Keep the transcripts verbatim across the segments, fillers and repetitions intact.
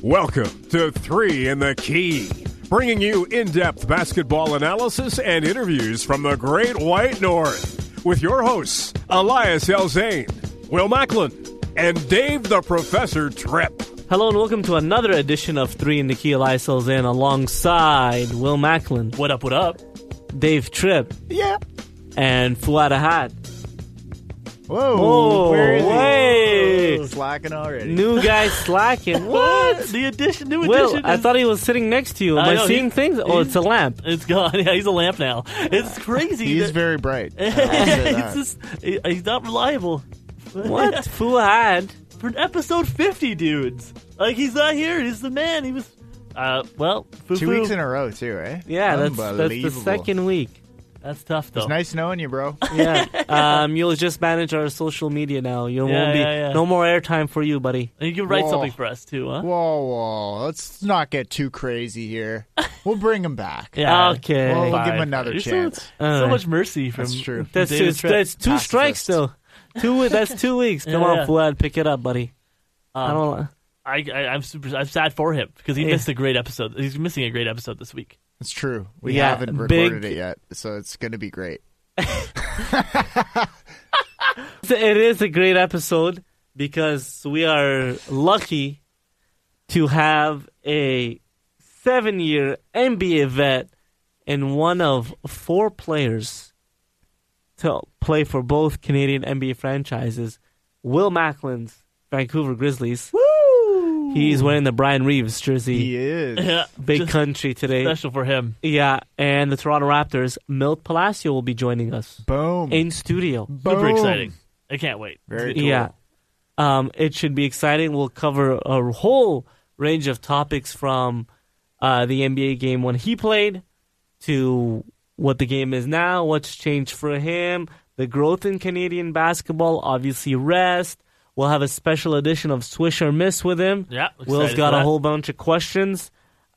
Welcome to Three in the Key, bringing you in-depth basketball analysis and interviews from the Great White North with your hosts, Elias Elzane, Will Macklin, and Dave the Professor Tripp. Hello and welcome to another edition of Three in the Key. Elias Elzane alongside Will Macklin. What up, what up? Dave Tripp. Yeah. And Fuad Ahad. Whoa. Whoa, Where is way. he? Slacking already. New guy slacking. What? The addition, new Will, addition. I is- thot he was sitting next to you. Am I I, know, seeing he- things? Oh, he's- it's a lamp. It's gone. Yeah, he's a lamp now. It's crazy. He's that- very bright. I will say it's that. just, he- he's not reliable. What? Fuad? For episode fifty, dudes. Like, he's not here. He's the man. He was, uh, well, foo-foo. Two weeks in a row, too, eh? Yeah, that's, that's the Unbelievable. second week. That's tough, though. It's nice knowing you, bro. Yeah. um, you'll just manage our social media now. You Yeah, won't be yeah, yeah. no more airtime for you, buddy. And you can write Whoa. something for us, too, huh? Whoa, whoa. Let's not get too crazy here. We'll bring him back. Yeah. Okay. Well, we'll give him Fine. another You're so- chance. So, All right. much mercy from That's true. from That's, David it's, Tripp. that's two Pacifist. strikes, though. Two. That's two weeks. Come Yeah, on, yeah. Fuad, pick it up, buddy. I Um, don't. I, I, I'm super. I'm sad for him because he Yeah. missed a great episode. He's missing a great episode this week. It's true. We Yeah, haven't big- recorded it yet, so it's going to be great. It is a great episode because we are lucky to have a seven-year N B A vet and one of four players to play for both Canadian N B A franchises. Will Macklin's Vancouver Grizzlies. Woo! He's wearing the Brian Reeves jersey. He is. Yeah, Big just country today. special for him. Yeah, and the Toronto Raptors, Milt Palacio will be joining us Boom. in studio. Super Boom. exciting. I can't wait. Very cool. Yeah. Um, it should be exciting. We'll cover a whole range of topics from uh, the N B A game when he played to what the game is now, what's changed for him, the growth in Canadian basketball, obviously rest. We'll have a special edition of Swish or Miss with him. Yeah, Will's excited got for a that. whole bunch of questions.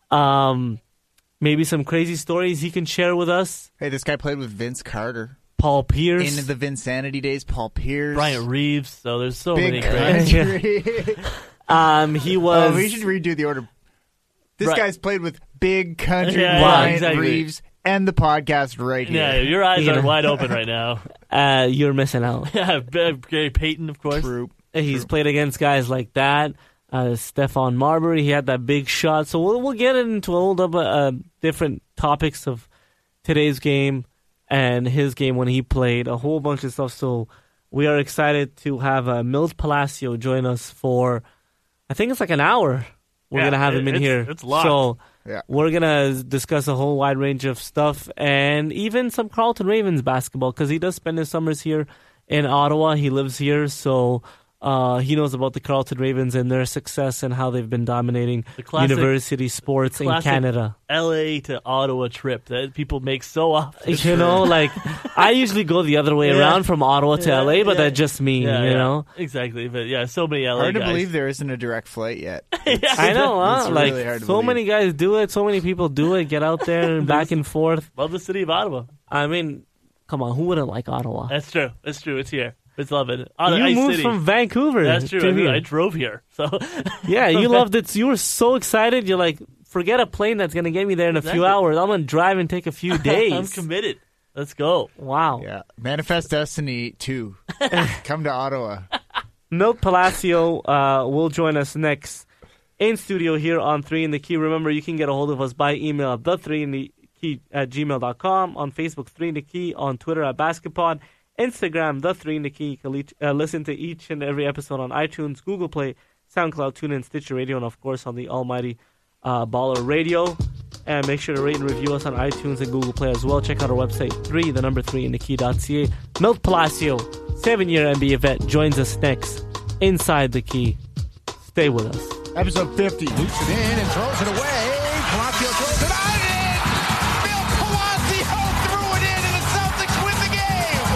Um, maybe some crazy stories he can share with us. Hey, this guy played with Vince Carter. Paul Pierce. In the Vinsanity days, Paul Pierce. Brian Reeves. So there's so Big many great. country. um, he was. Oh, we should redo the order. This Right. guy's played with Big Country, Yeah, yeah, Brian exactly. Reeves, and the podcast right here. Yeah, your eyes You are know. wide open right now. Uh, you're missing out. Yeah, Gary Payton, of course. True. He's True. played against guys like that. Uh, Stephon Marbury, he had that big shot. So we'll, we'll get into a whole of uh, different topics of today's game and his game when he played, a whole bunch of stuff. So we are excited to have uh, Milt Palacio join us for, I think it's like an hour. We're Yeah, going to have him in it's- here. it's locked. So Yeah. we're going to discuss a whole wide range of stuff and even some Carleton Ravens basketball because he does spend his summers here in Ottawa. He lives here, so uh, he knows about the Carleton Ravens and their success and how they've been dominating The classic- university sports in classic Canada. L A to Ottawa trip that people make so often. You know, like, I usually go the other way Yeah. around from Ottawa to Yeah, L A, but yeah. that's just me, Yeah, you yeah. know? Exactly. But yeah, so many L A Hard to guys. believe there isn't a direct flight yet. I know, huh? It's Like, really hard to so believe. many guys do it, so many people do it, get out there and back and forth. Love the city of Ottawa. I mean, come on, who wouldn't like Ottawa? That's true. That's true. It's here. It's love it. Ottawa, You Ice moved City. from Vancouver. That's true. to I, mean, here. I drove here. So Yeah, you loved it. You were so excited. You're like, forget a plane that's going to get me there in a few Exactly. hours. I'm going to drive and take a few days. I'm committed. Let's go. Wow. Yeah. Manifest Destiny two. Come to Ottawa. Milt Palacio uh, will join us next in studio here on Three in the Key. Remember, you can get a hold of us by email at the three in the key at gmail dot com, on Facebook, Three in the Key, on Twitter at Basketpod, Instagram, the Three in the Key. You can leach, uh, listen to each and every episode on iTunes, Google Play, SoundCloud, TuneIn, Stitcher Radio, and of course on the almighty uh, Baller Radio. And make sure to rate and review us on iTunes and Google Play as well. Check out our website, three, the number three in the key dot c a. Milt Palacio, seven-year N B A vet, joins us next inside the Key. Stay with us. Episode fifty. Loops it in and throws it away. Palacio throws it out and in. Bill Palacio threw it in and the Celtics win the game.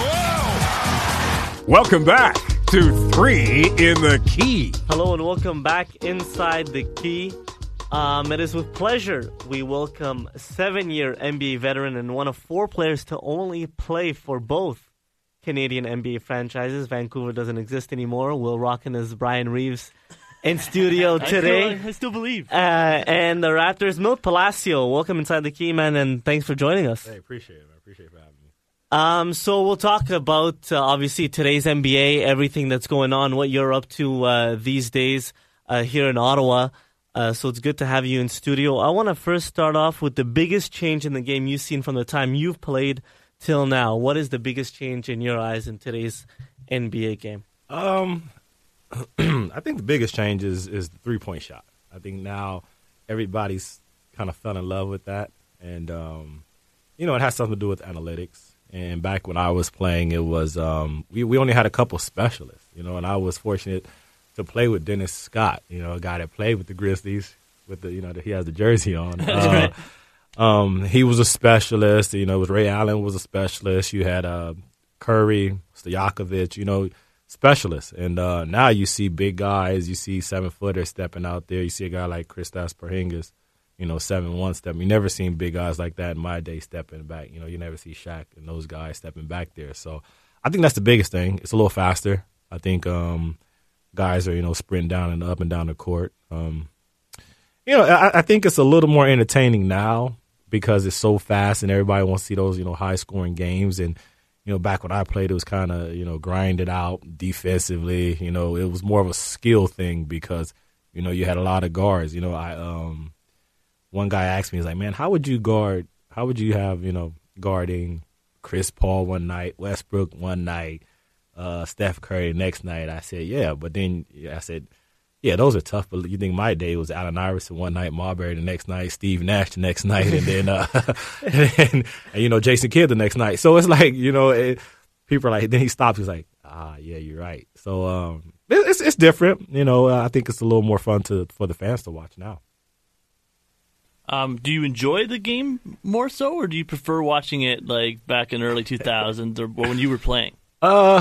Whoa. Welcome back to Three in the Key. Hello and welcome back inside the Key. Um, it is with pleasure we welcome seven-year N B A veteran and one of four players to only play for both Canadian N B A franchises. Vancouver doesn't exist anymore. Will Rockin is Brian Reeves in studio I still, today. I still believe. Uh, and the Raptors, Milt Palacio. Welcome inside the Key, man, and thanks for joining us. Hey, appreciate it, man. Appreciate it for having me. Um, so we'll talk about, uh, obviously, today's N B A, everything that's going on, what you're up to uh, these days uh, here in Ottawa. Uh, so it's good to have you in studio. I want to first start off with the biggest change in the game you've seen from the time you've played till now. What is the biggest change in your eyes in today's N B A game? Um, I think the biggest change is, is the three-point shot. I think now everybody's kind of fell in love with that. And, um, you know, it has something to do with analytics. And back when I was playing, it was um, we, we only had a couple specialists, you know, and I was fortunate to play with Dennis Scott, you know, a guy that played with the Grizzlies, with the, you know, that he has the jersey on. Uh, um, he was a specialist. You know, it was Ray Allen was a specialist. You had uh, Curry, Stojakovic, you know, specialists. And uh, now you see big guys. You see seven-footers stepping out there. You see a guy like Kristaps Porzingis, you know, seven one stepping. You never seen big guys like that in my day stepping back. You know, you never see Shaq and those guys stepping back there. So I think that's the biggest thing. It's a little faster. I think um, guys are, you know, sprinting down and up and down the court. Um, you know, I, I think it's a little more entertaining now because it's so fast and everybody wants to see those, you know, high-scoring games. And, you know, back when I played, it was kind of, you know, grinded out defensively. You know, it was more of a skill thing because, you know, you had a lot of guards. You know, I um. One guy asked me, he's like, man, how would you guard, how would you have, you know, guarding Chris Paul one night, Westbrook one night, uh, Steph Curry next night? I said, yeah, but then yeah, I said, yeah, those are tough, but you think my day was Allen Iverson one night, Marbury the next night, Steve Nash the next night, and then, uh, and, and, and, you know, Jason Kidd the next night. So it's like, you know, it, people are like, then he stops, he's like, ah, yeah, you're right. So um, it, it's it's different. You know, uh, I think it's a little more fun to for the fans to watch now. Um, do you enjoy the game more so, or do you prefer watching it like back in the early two thousands or when you were playing? Uh,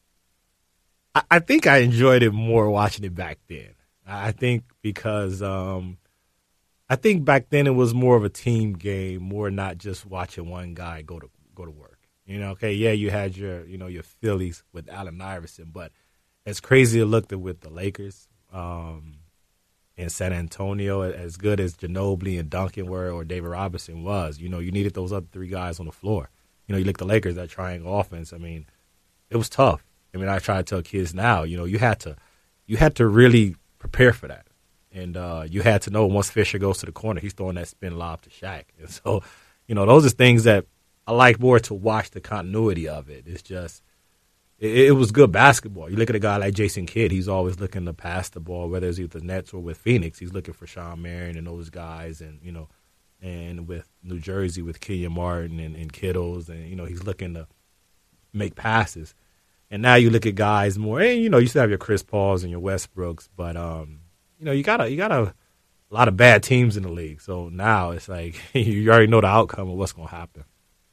I, I think I enjoyed it more watching it back then. I think because um, I think back then it was more of a team game, more not just watching one guy go to go to work. You know, okay, yeah, you had your you know your Phillies with Allen Iverson, but as crazy it looked with the Lakers. Um, in San Antonio, as good as Ginobili and Duncan were or David Robinson was, you know, you needed those other three guys on the floor. You know, you look at the Lakers, that triangle offense, I mean, it was tough. I mean, I try to tell kids now, you know, you had to you had to really prepare for that. And uh, you had to know once Fisher goes to the corner, he's throwing that spin lob to Shaq. And so, you know, those are things that I like more to watch the continuity of it. It's just, It, it was good basketball. You look at a guy like Jason Kidd, he's always looking to pass the ball, whether it's either the Nets or with Phoenix. He's looking for Shawn Marion and those guys, and, you know, and with New Jersey with Kenyon Martin and, and Kittles, and, you know, he's looking to make passes. And now you look at guys more, and, you know, you still have your Chris Pauls and your Westbrooks, but, um, you know, you got a, you got a, a lot of bad teams in the league. So now it's like you already know the outcome of what's going to happen.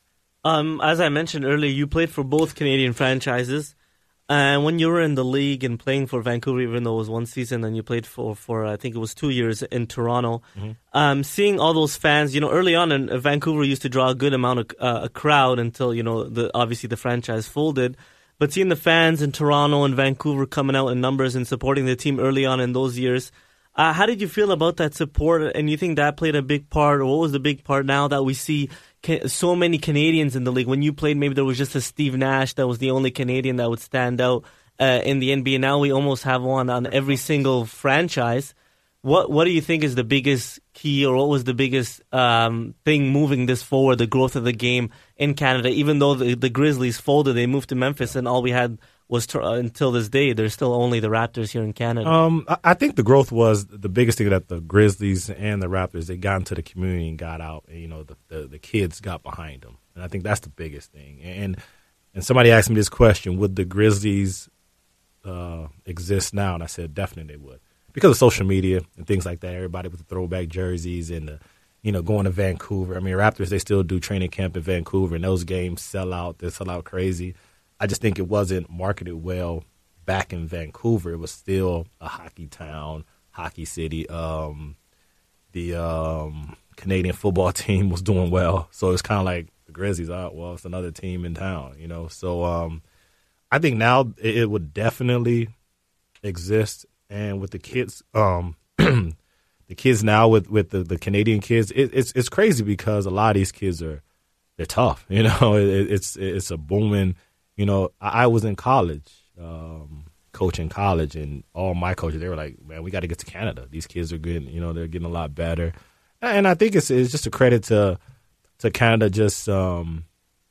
Um, as I mentioned earlier, you played for both Canadian franchises. And when you were in the league and playing for Vancouver, even though it was one season, and you played for, for I think it was two years in Toronto, mm-hmm. um, seeing all those fans, you know, early on in uh, Vancouver used to draw a good amount of uh, a crowd until, you know, the obviously the franchise folded. But seeing the fans in Toronto and Vancouver coming out in numbers and supporting the team early on in those years, uh, how did you feel about that support? And you think that played a big part, or what was the big part now that we see so many Canadians in the league? When you played, maybe there was just a Steve Nash that was the only Canadian that would stand out uh, in the N B A. Now we almost have one on every single franchise. What What do you think is the biggest key, or what was the biggest um, thing moving this forward, the growth of the game in Canada? Even though the, the Grizzlies folded, they moved to Memphis, and all we had was to, uh, until this day, there's still only the Raptors here in Canada. Um, I think the growth was the biggest thing that the Grizzlies and the Raptors, they got into the community and got out. And, you know, the, the the kids got behind them, and I think that's the biggest thing. And and somebody asked me this question: would the Grizzlies uh, exist now? And I said definitely they would, because of social media and things like that. Everybody with the throwback jerseys and the, you know, going to Vancouver. I mean, Raptors, they still do training camp in Vancouver, and those games sell out. They sell out crazy. I just think it wasn't marketed well back in Vancouver. It was still a hockey town, hockey city. Um, the um, Canadian football team was doing well. So it's kind of like the Grizzlies, oh, well, it's another team in town, you know. So um, I think now it, it would definitely exist and with the kids, um, the kids now with, with the, the Canadian kids, it, it's it's crazy because a lot of these kids are they're tough. You know, it, it's it's a booming. You know, I, I was in college, um, coaching college, and all my coaches they were like, "Man, we got to get to Canada. These kids are good. You know, they're getting a lot better." And I think it's it's just a credit to to Canada just um,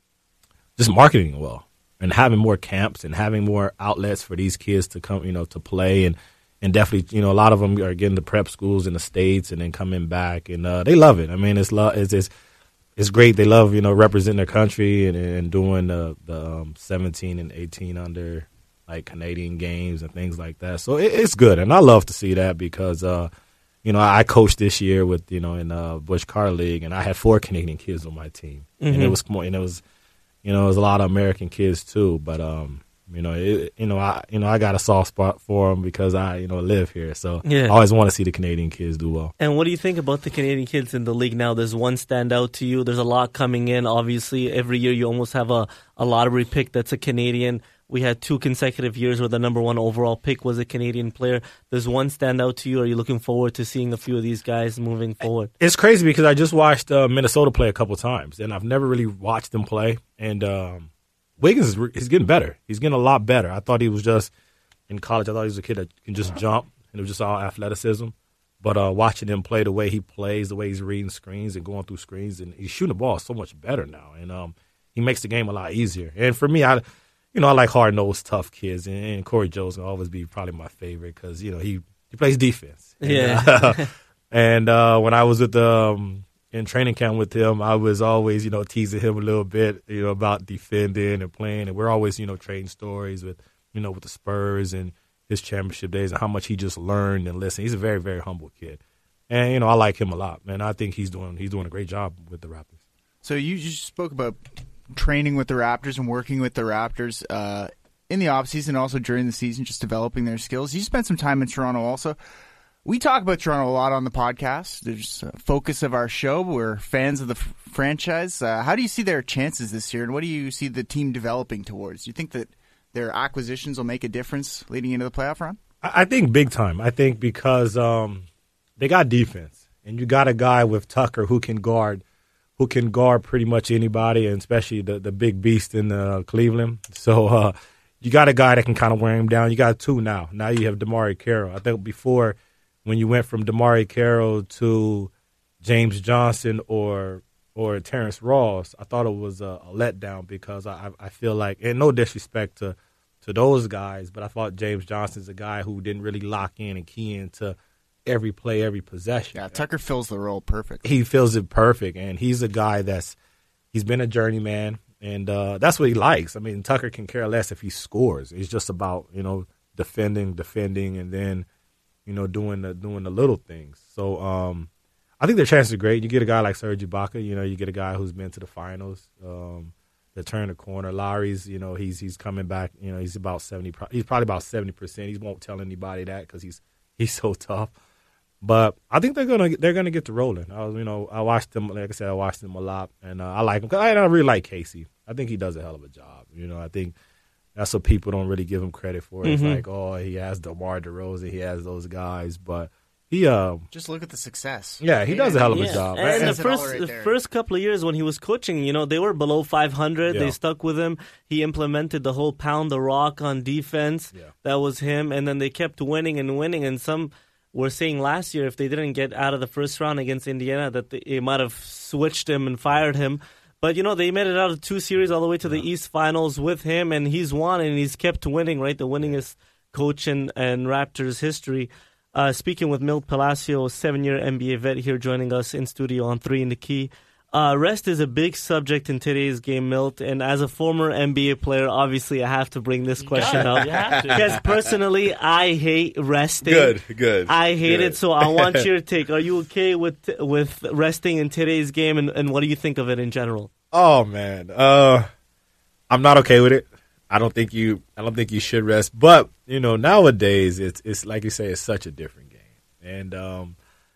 just marketing well and having more camps and having more outlets for these kids to come, you know, to play and. And definitely, you know, a lot of them are getting to prep schools in the States and then coming back, and uh, they love it. I mean, it's, lo- it's it's it's great. They love, you know, representing their country and, and doing the, the um, seventeen and eighteen under, like, Canadian games and things like that. So it, it's good, and I love to see that because, uh, you know, I coached this year with, you know, in uh, Busch Car League, and I had four Canadian kids on my team. Mm-hmm. And it was more, and it was, you know, it was a lot of American kids too, but um. You know, it, you know, I, you know, I got a soft spot for them because I, you know, live here. So yeah. I always want to see the Canadian kids do well. And what do you think about the Canadian kids in the league now? Does one stand out to you? There's a lot coming in. Obviously, every year you almost have a, a lottery pick that's a Canadian. We had two consecutive years where the number one overall pick was a Canadian player. Does one stand out to you? Are you looking forward to seeing a few of these guys moving forward? It's crazy because I just watched uh, Minnesota play a couple times, and I've never really watched them play. And um, Wiggins is he's getting better. He's getting a lot better. I thought he was just in college. I thought he was a kid that can just jump, and it was just all athleticism. But uh, watching him play, the way he plays, the way he's reading screens and going through screens, and he's shooting the ball so much better now. And um, he makes the game a lot easier. And for me, I, you know, I like hard-nosed, tough kids, and, and Corey Jones will always be probably my favorite because you know he, he plays defense. And, yeah. Uh, and uh, when I was at the um, in training camp with him, I was always, you know, teasing him a little bit, you know, about defending and playing. And we're always, you know, trading stories with, you know, with the Spurs and his championship days and how much he just learned and listened. He's a very, very humble kid. And, you know, I like him a lot, man. I think he's doing he's doing a great job with the Raptors. So you just spoke about training with the Raptors and working with the Raptors uh, in the offseason, also during the season, just developing their skills. You spent some time in Toronto also. We talk about Toronto a lot on the podcast. There's a focus of our show. We're fans of the f- franchise. Uh, how do you see their chances this year, and what do you see the team developing towards? Do you think that their acquisitions will make a difference leading into the playoff run? I think big time. I think because um, they got defense, and you got a guy with Tucker who can guard, who can guard pretty much anybody, and especially the, the big beast in uh, Cleveland. So uh, you got a guy that can kind of wear him down. You got two now. Now you have DeMarre Carroll. I think before – when you went from DeMarre Carroll to James Johnson or or Terrence Ross, I thought it was a, a letdown because I, I feel like, and no disrespect to, to those guys, but I thought James Johnson's a guy who didn't really lock in and key into every play, every possession. Yeah, Tucker fills the role perfect. He fills it perfect, and he's a guy that's he's been a journeyman, and uh, that's what he likes. I mean, Tucker can care less if he scores. It's just about, you know, defending, defending, and then you know, doing the doing the little things. So um, I think their chances are great. You get a guy like Serge Ibaka, you know, you get a guy who's been to the finals. Um, they turn the corner. Lowry's, you know, he's he's coming back. You know, he's about seventy. He's probably about seventy percent. He won't tell anybody that because he's he's so tough. But I think they're gonna they're gonna get to rolling. I was, you know, I watched them. Like I said, I watched them a lot, and uh, I like him because I, I really like Casey. I think he does a hell of a job. You know, I think. That's what people don't really give him credit for. It's Mm-hmm. like, oh, he has DeMar DeRozan, he has those guys, but he, uh, just look at the success. Yeah, he does a hell of a Yeah. job. And Says the it all first right the there. first couple of years when he was coaching, you know, they were below five hundred. Yeah. They stuck with him. He implemented the whole pound the rock on defense. Yeah. That was him. And then they kept winning and winning. And some were saying last year if they didn't get out of the first round against Indiana that they, they might have switched him and fired him. But, you know, they made it out of two series all the way to the East Finals with him, and he's won, and he's kept winning, right? The winningest coach in, in Raptors history. Uh, speaking with Milt Palacio, seven-year N B A vet here joining us in studio on Three in the Key. Uh, rest is a big subject in today's game, Milt, and as a former N B A player, obviously I have to bring this question got it. up. You have to. Because personally, I hate resting. Good, good. I hate good. it, so I want your take. Are you okay with with resting in today's game, and, and what do you think of it in general? Oh man, uh, I'm not okay with it. I don't think you. I don't think you should rest. But you know, nowadays it's it's like you say, it's such a different game. And um,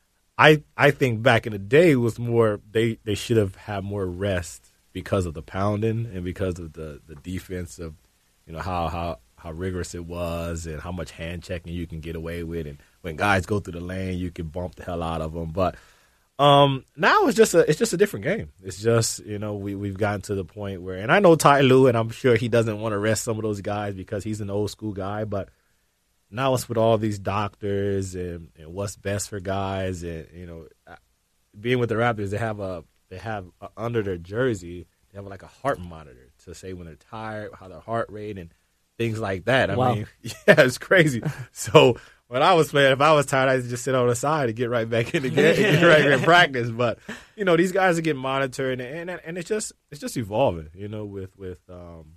I I think back in the day it was more they, they should have had more rest because of the pounding and because of the, the defense of you know how how how rigorous it was and how much hand checking you can get away with. And when guys go through the lane, you can bump the hell out of them. But um, now it's just a it's just a different game. It's just, you know, we, we've gotten to the point where, and I know Ty Lue, and I'm sure he doesn't want to rest some of those guys because he's an old school guy, but now it's with all these doctors and, and what's best for guys. And, you know, being with the Raptors, they have a they have a, under their jersey, they have like a heart monitor to say when they're tired, how their heart rate and things like that. I Wow. mean, yeah, it's crazy. So when I was playing, if I was tired, I would just sit on the side and get right back in the game, get right in practice. But you know, these guys are getting monitored, and and, and it's just it's just evolving. You know, with with um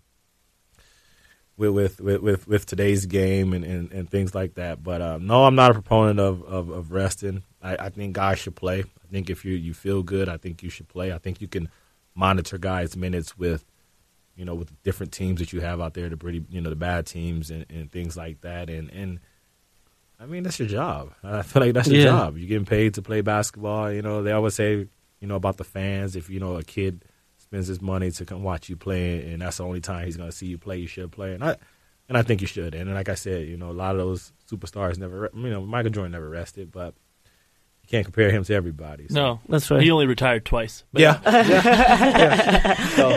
with with with with, with today's game and, and, and things like that. But um, no, I'm not a proponent of of, of resting. I, I think guys should play. I think if you you feel good, I think you should play. I think you can monitor guys' minutes with, you know, with the different teams that you have out there, the pretty, you know, the bad teams and, and things like that. And, and I mean, that's your job. I feel like that's your Yeah. job. You're getting paid to play basketball. You know, they always say, you know, about the fans, if, you know, a kid spends his money to come watch you play and that's the only time he's going to see you play, you should play. And I, and I think you should. And like I said, you know, a lot of those superstars never, you know, Michael Jordan never rested, but you can't compare him to everybody. So. No, That's right. He only retired twice. But Yeah. yeah. So,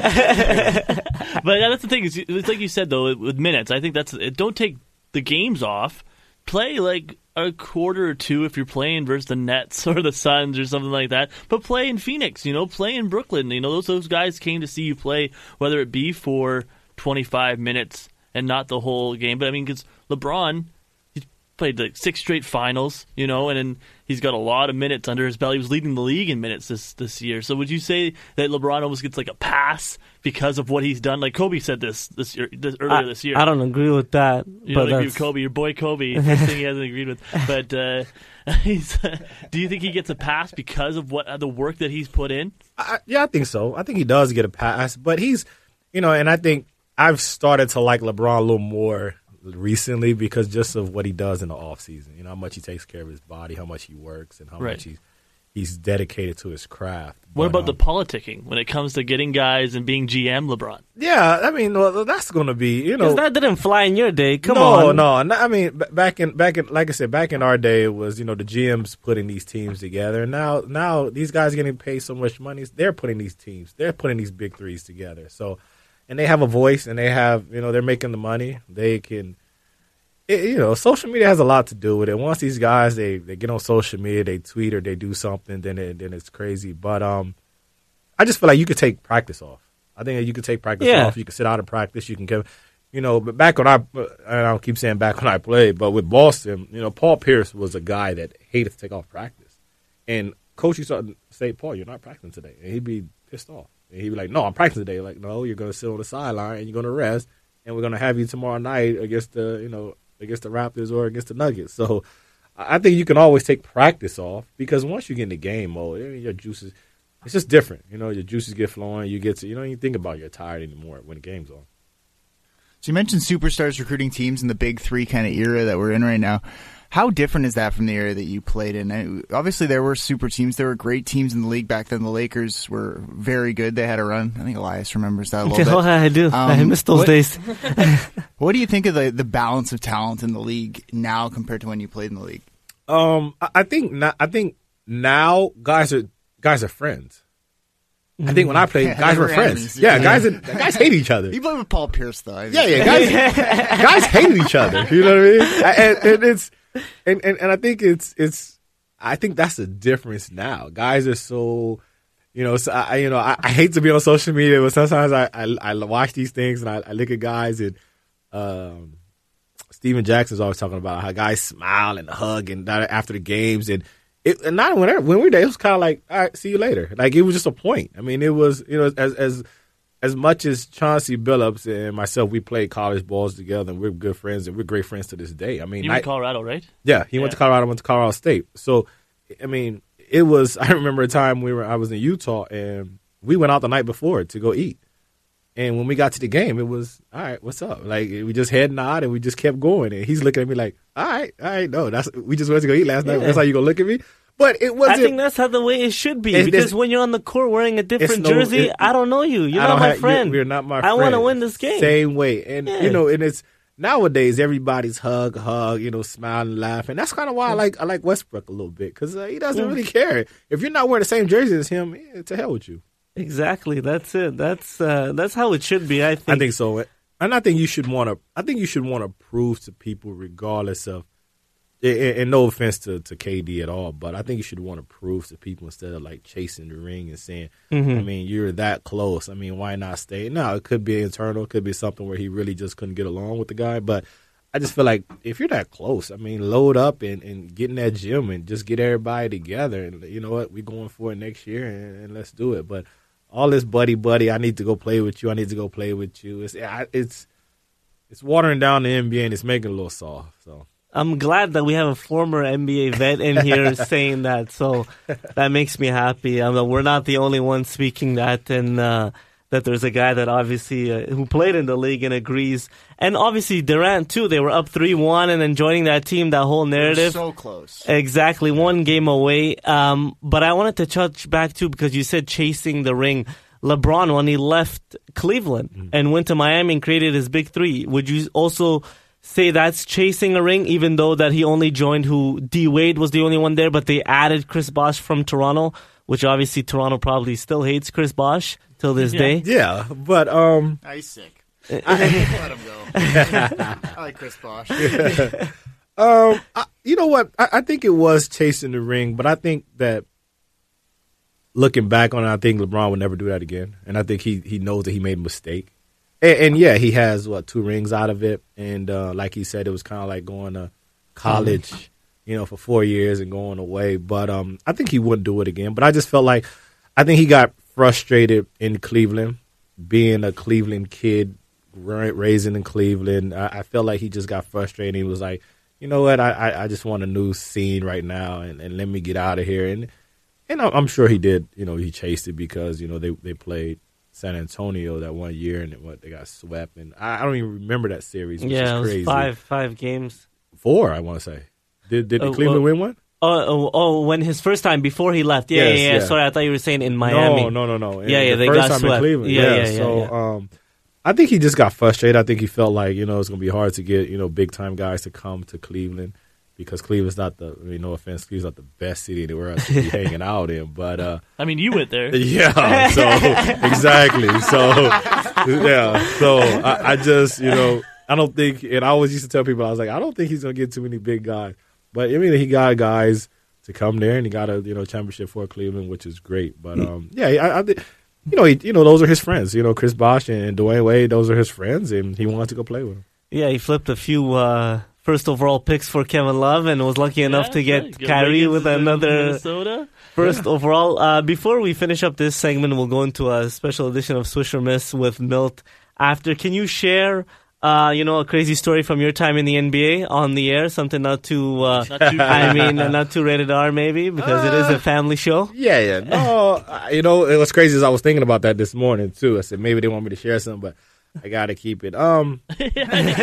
But yeah, that's the thing. Is it's like you said though, with minutes. I think that's it. Don't take the games off. Play like a quarter or two if you're playing versus the Nets or the Suns or something like that. But play in Phoenix. You know, play in Brooklyn. You know, those those guys came to see you play, whether it be for twenty-five minutes and not the whole game. But I mean, because LeBron, he's played like six straight finals. You know, and then he's got a lot of minutes under his belt. He was leading the league in minutes this this year. So would you say that LeBron almost gets like a pass because of what he's done? Like Kobe said this this year, this, earlier I, this year. I don't agree with that. You but don't agree that's- with Kobe, your boy Kobe. First thing he hasn't agreed with. But uh, he's, do you think he gets a pass because of what uh, the work that he's put in? I, yeah, I think so. I think he does get a pass, but he's, you know, and I think I've started to like LeBron a little more recently because just of what he does in the off season. You know, how much he takes care of his body, how much he works, and how Right. much he's he's dedicated to his craft. What But, about the um, politicking when it comes to getting guys and being G M LeBron? Yeah, I mean, well, that's going to be, you know, Because that didn't fly in your day. Come no, on. no, no. I mean, b- back in back in like I said, back in our day, it was, you know, the G Ms putting these teams together. And now, now these guys are getting paid so much money. They're putting these teams, they're putting these big threes together. So, and they have a voice, and they have, you know, they're making the money. They can, it, you know, social media has a lot to do with it. Once these guys they, they get on social media, they tweet or they do something, then it, then it's crazy. But um, I just feel like you could take practice off. I think that you could take practice Yeah. off. You can sit out and practice. You can give, you know. But back when I, and I don't keep saying back when I played, but with Boston, you know, Paul Pierce was a guy that hated to take off practice, and coach used to say, "Paul, you're not practicing today," and he'd be pissed off. And he'd be like, "No, I'm practicing today." Like, no, you're going to sit on the sideline and you're going to rest, and we're going to have you tomorrow night against the, you know, against the Raptors or against the Nuggets. So I think you can always take practice off because once you get in the game mode, I mean, your juices, it's just different. You know, your juices get flowing. You get to, you don't even think about you're tired anymore when the game's on. So you mentioned superstars recruiting teams in the big three kind of era that we're in right now. How different is that from the era that you played in? And obviously, there were super teams. There were great teams in the league back then. The Lakers were very good. They had a run. I think Elias remembers that a little bit. I do. I Um, miss those what- days. What do you think of the, the balance of talent in the league now compared to when you played in the league? Um, I, I think now, I think now guys are guys are friends. I think when I played, Yeah, guys they were were friends. enemies. Yeah, Yeah. guys are, guys hate each other. You played with Paul Pierce, though. Yeah, yeah, guys, guys hated each other. You know what I mean? And, and it's and, and and I think it's it's I think that's the difference now. Guys are so, you know, so I you know I, I hate to be on social media, but sometimes I I, I watch these things and I, I look at guys and um, Steven Jackson's always talking about how guys smile and hug and that after the games and. It, and not when when we were there, it was kind of like, all right, see you later. Like it was just a point. I mean, it was, you know, as as as much as Chauncey Billups and myself, we played college balls together, and we're good friends, and we're great friends to this day. I mean, You were I, in Colorado, right? yeah, he went Yeah. to Colorado, went to Colorado State. So, I mean, it was. I remember a time we were, I was in Utah, and we went out the night before to go eat. And when we got to the game, it was, all right, what's up? Like we just head nod and we just kept going. And he's looking at me like, all right, all right, no, that's we just went to go eat last night. Yeah. That's how you gonna look at me? But it wasn't. I think that's how the way it should be. It's- because it's- when you're on the court wearing a different no- jersey, it- I don't know you. You're I not don't my have- friend. You're, you're not my I friend. want to win this game. Same way. And, Yeah. you know, and it's nowadays everybody's hug, hug, you know, smiling, laughing. That's kind of why I like I like Westbrook a little bit because uh, he doesn't really care. If you're not wearing the same jersey as him, eh, to hell with you. Exactly. That's it. That's uh, that's how it should be. I think. I think so, and I think you should want to. I think you should want to prove to people, regardless of. And, and no offense to, to K D at all, but I think you should want to prove to people instead of like chasing the ring and saying, mm-hmm. I mean, you're that close. I mean, why not stay? No, it could be internal. It could be something where he really just couldn't get along with the guy. But I just feel like if you're that close, I mean, load up and, and get in that gym and just get everybody together. And you know what? We're going for it next year and, and let's do it. But all this buddy, buddy, I need to go play with you. I need to go play with you. It's it's it's watering down the N B A and it's making it a little soft. So. I'm glad that we have a former N B A vet in here saying that, so that makes me happy. I mean, we're not the only ones speaking that, and uh, that there's a guy that obviously uh, who played in the league and agrees. And obviously Durant, too. They were up three one and then joining that team, that whole narrative. So close. Exactly, one game away. Um, but I wanted to touch back, too, because you said chasing the ring. LeBron, when he left Cleveland mm-hmm. and went to Miami and created his big three, would you also say that's chasing a ring, even though that he only joined who D Wade was the only one there, but they added Chris Bosh from Toronto, which obviously Toronto probably still hates Chris Bosh till this yeah. day. Yeah, but um, oh, he's sick. Let him go. I like Chris Bosh. um, I, you know what? I, I think it was chasing the ring, but I think that looking back on it, I think LeBron would never do that again, and I think he he knows that he made a mistake. And, and yeah, he has, what, two rings out of it. And uh, like he said, it was kind of like going to college, you know, for four years and going away. But um, I think he wouldn't do it again. But I just felt like I think he got frustrated in Cleveland, being a Cleveland kid, raising in Cleveland. I, I felt like he just got frustrated. He was like, you know what, I, I, I just want a new scene right now and, and let me get out of here. And and I'm sure he did, you know, he chased it because, you know, they, they played San Antonio that one year, and what they got swept, and I, I don't even remember that series. Which yeah, is crazy. It was five five games. Four, I want to say. Did did uh, Cleveland well, win one? Oh, oh, oh, when his first time before he left. Yeah, yes, yeah, yeah. yeah. Sorry, I thought you were saying in Miami. No, no, no, no. Yeah, yeah, the they first got time swept. in Cleveland. Yeah, Yeah, yeah, yeah. So, yeah. um, I think he just got frustrated. I think he felt like you know it's gonna be hard to get you know big time guys to come to Cleveland. Because Cleveland's not the, I mean, no offense, Cleveland's not the best city in the world to be hanging out in. But uh, I mean, you went there. Yeah. So exactly. So yeah. So I, I just, you know, I don't think, and I always used to tell people, I was like, I don't think he's gonna get too many big guys. But I mean, he got guys to come there, and he got a you know championship for Cleveland, which is great. But um, yeah, I, I think, you know, he, you know, those are his friends. You know, Chris Bosh and Dwayne Wade, those are his friends, and he wanted to go play with them. Yeah, he flipped a few. Uh... First overall picks for Kevin Love and was lucky enough yeah, to get right. Kyrie with another Minnesota. first yeah. overall. Uh, before we finish up this segment, we'll go into a special edition of Swish or Miss with Milt after. Can you share, uh, you know, a crazy story from your time in the N B A on the air? Something not too, uh, not too I mean, not too rated R maybe because uh, it is a family show. Yeah, yeah. No, you know, it was crazy as I was thinking about that this morning too. I said maybe they want me to share something, but I gotta keep it, um, keep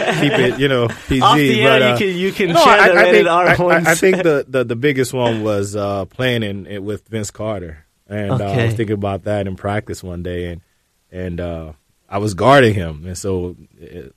it, you know, P G. Off the but, air, uh, you can you can no, share I, the I rated think, R I, ones. I, I think the, the, the biggest one was uh, playing in, in with Vince Carter, and okay. uh, I was thinking about that in practice one day, and and uh, I was guarding him, and so it,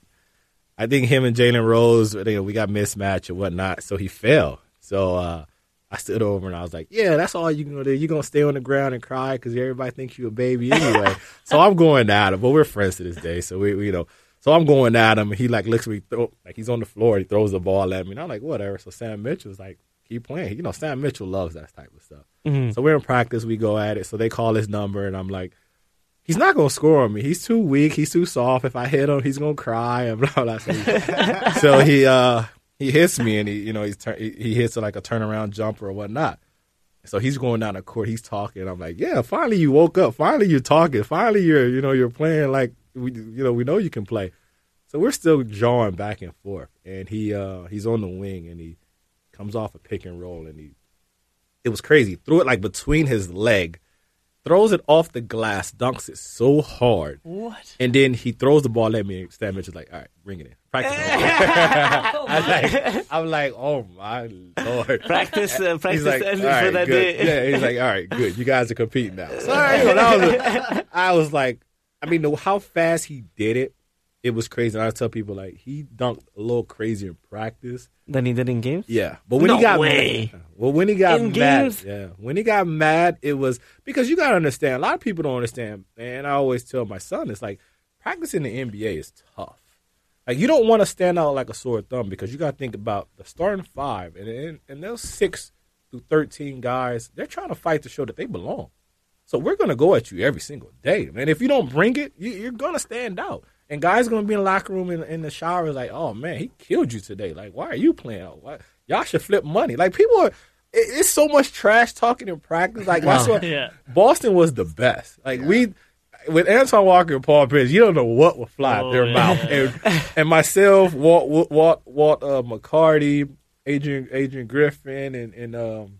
I think him and Jalen Rose, you know, we got mismatch and whatnot, so he fell. So uh, I stood over and I was like, yeah, that's all you're going to do. You're going to stay on the ground and cry because everybody thinks you're a baby anyway. So I'm going at him, but we're friends to this day, so we, we you know. So I'm going at him, and he like looks at me, throw, like he's on the floor, and he throws the ball at me, and I'm like, whatever. So Sam Mitchell's like, keep playing. You know, Sam Mitchell loves that type of stuff. Mm-hmm. So we're in practice, we go at it. So they call his number, and I'm like, he's not gonna score on me. He's too weak. He's too soft. If I hit him, he's gonna cry and blah blah. blah. So he uh, he hits me, and he you know he's tur- he, he hits like a turnaround jumper or whatnot. So he's going down the court. He's talking. I'm like, yeah, finally you woke up. Finally you're talking. Finally you're you know you're playing like we you know we know you can play. So we're still jawing back and forth, and he uh, he's on the wing, and he comes off a pick and roll, and he it was crazy. Threw it like between his leg, throws it off the glass, dunks it so hard. What? And then he throws the ball at me, and Stan Mitchell's like, all right, bring it in. Practice. oh I'm, like, I'm like, oh, my Lord. Practice uh, practice like, ended right, for that good. day. Yeah, he's like, all right, good. You guys are competing now. So, you know, that was a, I was like, I mean, the, how fast he did it, it was crazy. And I tell people, like, he dunked a little crazy in practice. Than he did in games? Yeah. But when No he got way. mad, well, when he got In mad, games? yeah, when he got mad, it was because you got to understand, a lot of people don't understand, and I always tell my son, it's like, practicing in the N B A is tough. Like, you don't want to stand out like a sore thumb because you got to think about the starting five, and, and, and those six through thirteen guys, they're trying to fight to show that they belong. So we're going to go at you every single day, man. If you don't bring it, you, you're going to stand out. And guys going to be in the locker room in, in the shower like, oh, man, he killed you today. Like, why are you playing? Why? Y'all should flip money. Like, people are – it, it's so much trash talking in practice. Like, I saw, Yeah. Boston was the best. Like, yeah. we – with Antoine Walker and Paul Pierce, you don't know what will fly out Oh, their yeah. mouth. And, and myself, Walt, Walt, Walt uh, McCarty, Adrian Adrian Griffin, and, and um,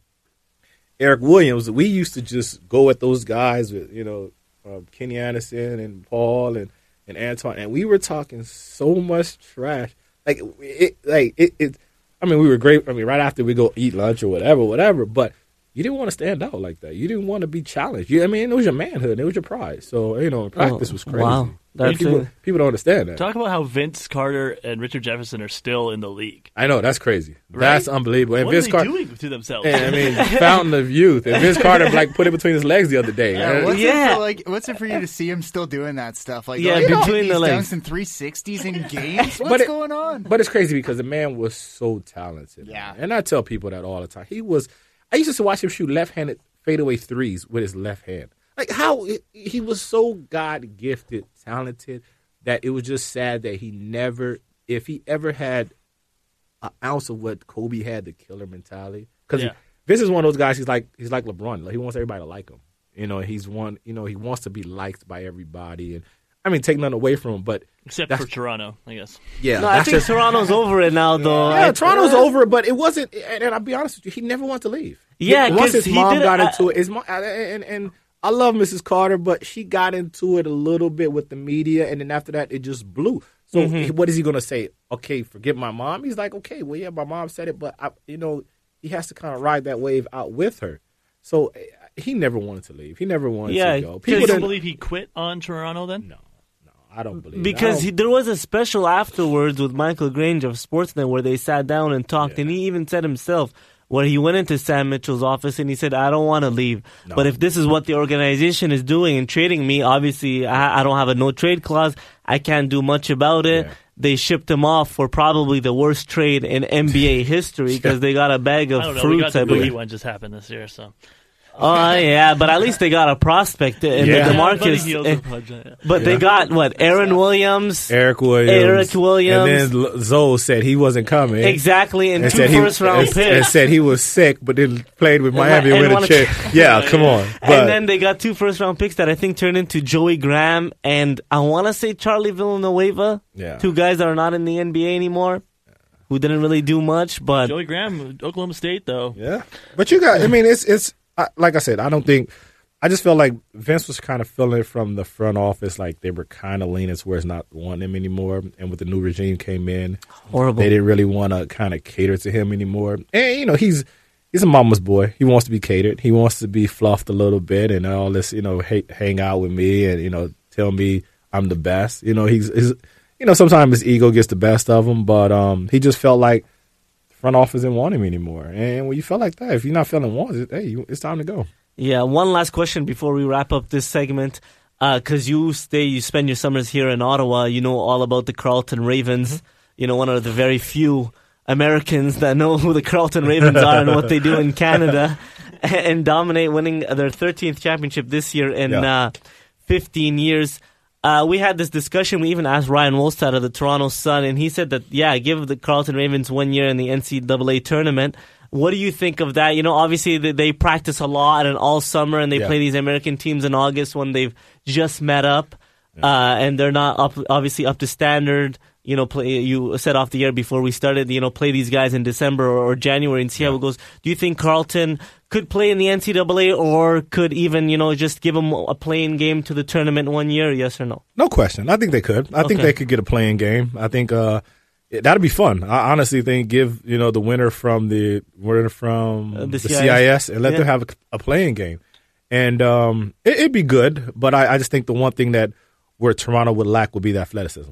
Eric Williams, we used to just go at those guys with, you know, uh, Kenny Anderson and Paul and, and Antoine, and we were talking so much trash. Like, it, like it, it, I mean, we were great. I mean, right after we go eat lunch or whatever, whatever, but you didn't want to stand out like that. You didn't want to be challenged. You, I mean, it was your manhood. It was your pride. So, you know, practice was crazy. Wow. That's people, it. people don't understand that. Talk about how Vince Carter and Richard Jefferson are still in the league. I know. That's crazy. Right? That's unbelievable. And What Vince are they Carter, doing to themselves? and, I mean, fountain of youth. And Vince Carter, like, put it between his legs the other day. Yeah, And- what's Yeah. It for, like, what's it for you to see him still doing that stuff? Like, Yeah, like, between these the legs. dunks and three sixties in games. What's But it- going on? But it's crazy because the man was so talented. Yeah. man. And I tell people that all the time. He was, I used to watch him shoot left-handed fadeaway threes with his left hand. Like, how he was so God-gifted, talented, that it was just sad that he never, if he ever had an ounce of what Kobe had, the killer mentality. Because Yeah. Vince is one of those guys, he's like he's like LeBron. Like, he wants everybody to like him. You know, he's one, you know, he wants to be liked by everybody. And I mean, take nothing away from him, but Except that's- for Toronto, I guess. yeah, No, I that's think just, Toronto's over it now, though. yeah, I- Toronto's over, but it wasn't. And, and I'll be honest with you, he never wanted to leave. Yeah, once 'cause his he mom did- got I- into it, his mom, and and I love Missus Carter, but she got into it a little bit with the media, and then after that, it just blew. So Mm-hmm. what is he going to say? Okay, forget my mom. He's like, okay, well, yeah, my mom said it, but I, you know, he has to kind of ride that wave out with her. So eh, he never wanted to leave. He never wanted Yeah, to go. You People don't didn't believe he quit on Toronto then? No, no, I don't believe it. I Because don't- he, there was a special afterwards with Michael Grange of Sportsnet where they sat down and talked, Yeah. and he even said himself where he went into Sam Mitchell's office and he said, I don't want to leave, No. but if this is what the organization is doing and trading me, obviously I, I don't have a no-trade clause. I can't do much about it. Yeah. They shipped him off for probably the worst trade in N B A history because they got a bag I of don't know. We got fruits, I the believe. Boogie one just happened this year, so. Oh, yeah, but at least they got a prospect in Yeah. the Buddy DeMarcus. Hield eh, and Pudge, yeah. But they got, what, Aaron Williams? Eric Williams. Eric Williams. And then Zoe said he wasn't coming. Exactly, and, And two said, he, first round and, and picks. said he was sick, but then played with Miami And and win a wanna- chair. Yeah, come on. But And then they got two first round picks that I think turned into Joey Graham and I want to say Charlie Villanueva. Yeah. Two guys that are not in the N B A anymore who didn't really do much, but Joey Graham, Oklahoma State, though. yeah, but you got. I mean, it's it's I, like I said. I don't think. I just felt like Vince was kind of feeling it from the front office, like they were kind of leaning towards not wanting him anymore. And with the new regime came in, horrible. they didn't really want to kind of cater to him anymore. And you know, he's he's a mama's boy. He wants to be catered. He wants to be fluffed a little bit and all this. You know, hang, hang out with me and you know, tell me I'm the best. You know, he's, he's you know, sometimes his ego gets the best of him, but um, he just felt like the front office didn't want him anymore. And when you feel like that, if you're not feeling wanted, hey, you, it's time to go. Yeah, one last question before we wrap up this segment. Because you stay, you spend your summers here in Ottawa. You know all about the Carleton Ravens. Mm-hmm. You know, one of the very few Americans that know who the Carleton Ravens are and what they do in Canada and dominate, winning their thirteenth championship this year in Yeah. uh, fifteen years. Uh, we had this discussion. We even asked Ryan Wolstad of the Toronto Sun, and he said that, yeah, give the Carleton Ravens one year in the N C double A tournament. What do you think of that? You know, obviously they, they practice a lot and all summer, and they Yeah. play these American teams in August when they've just met up, uh, and they're not up, obviously up to standard. You know, play. You said off the air before we started. You know, play these guys in December or, or January and see how it goes. Do you think Carleton could play in the N C double A, or could even you know just give them a playing game to the tournament one year? Yes or no? No question. I think they could. I think Okay. they could get a playing game. I think uh, it, that'd be fun. I honestly think give you know the winner from the winner from Uh, the the C I S. C I S and let Yeah. them have a, a playing game, and um, it, it'd be good. But I, I just think the one thing that where Toronto would lack would be the athleticism,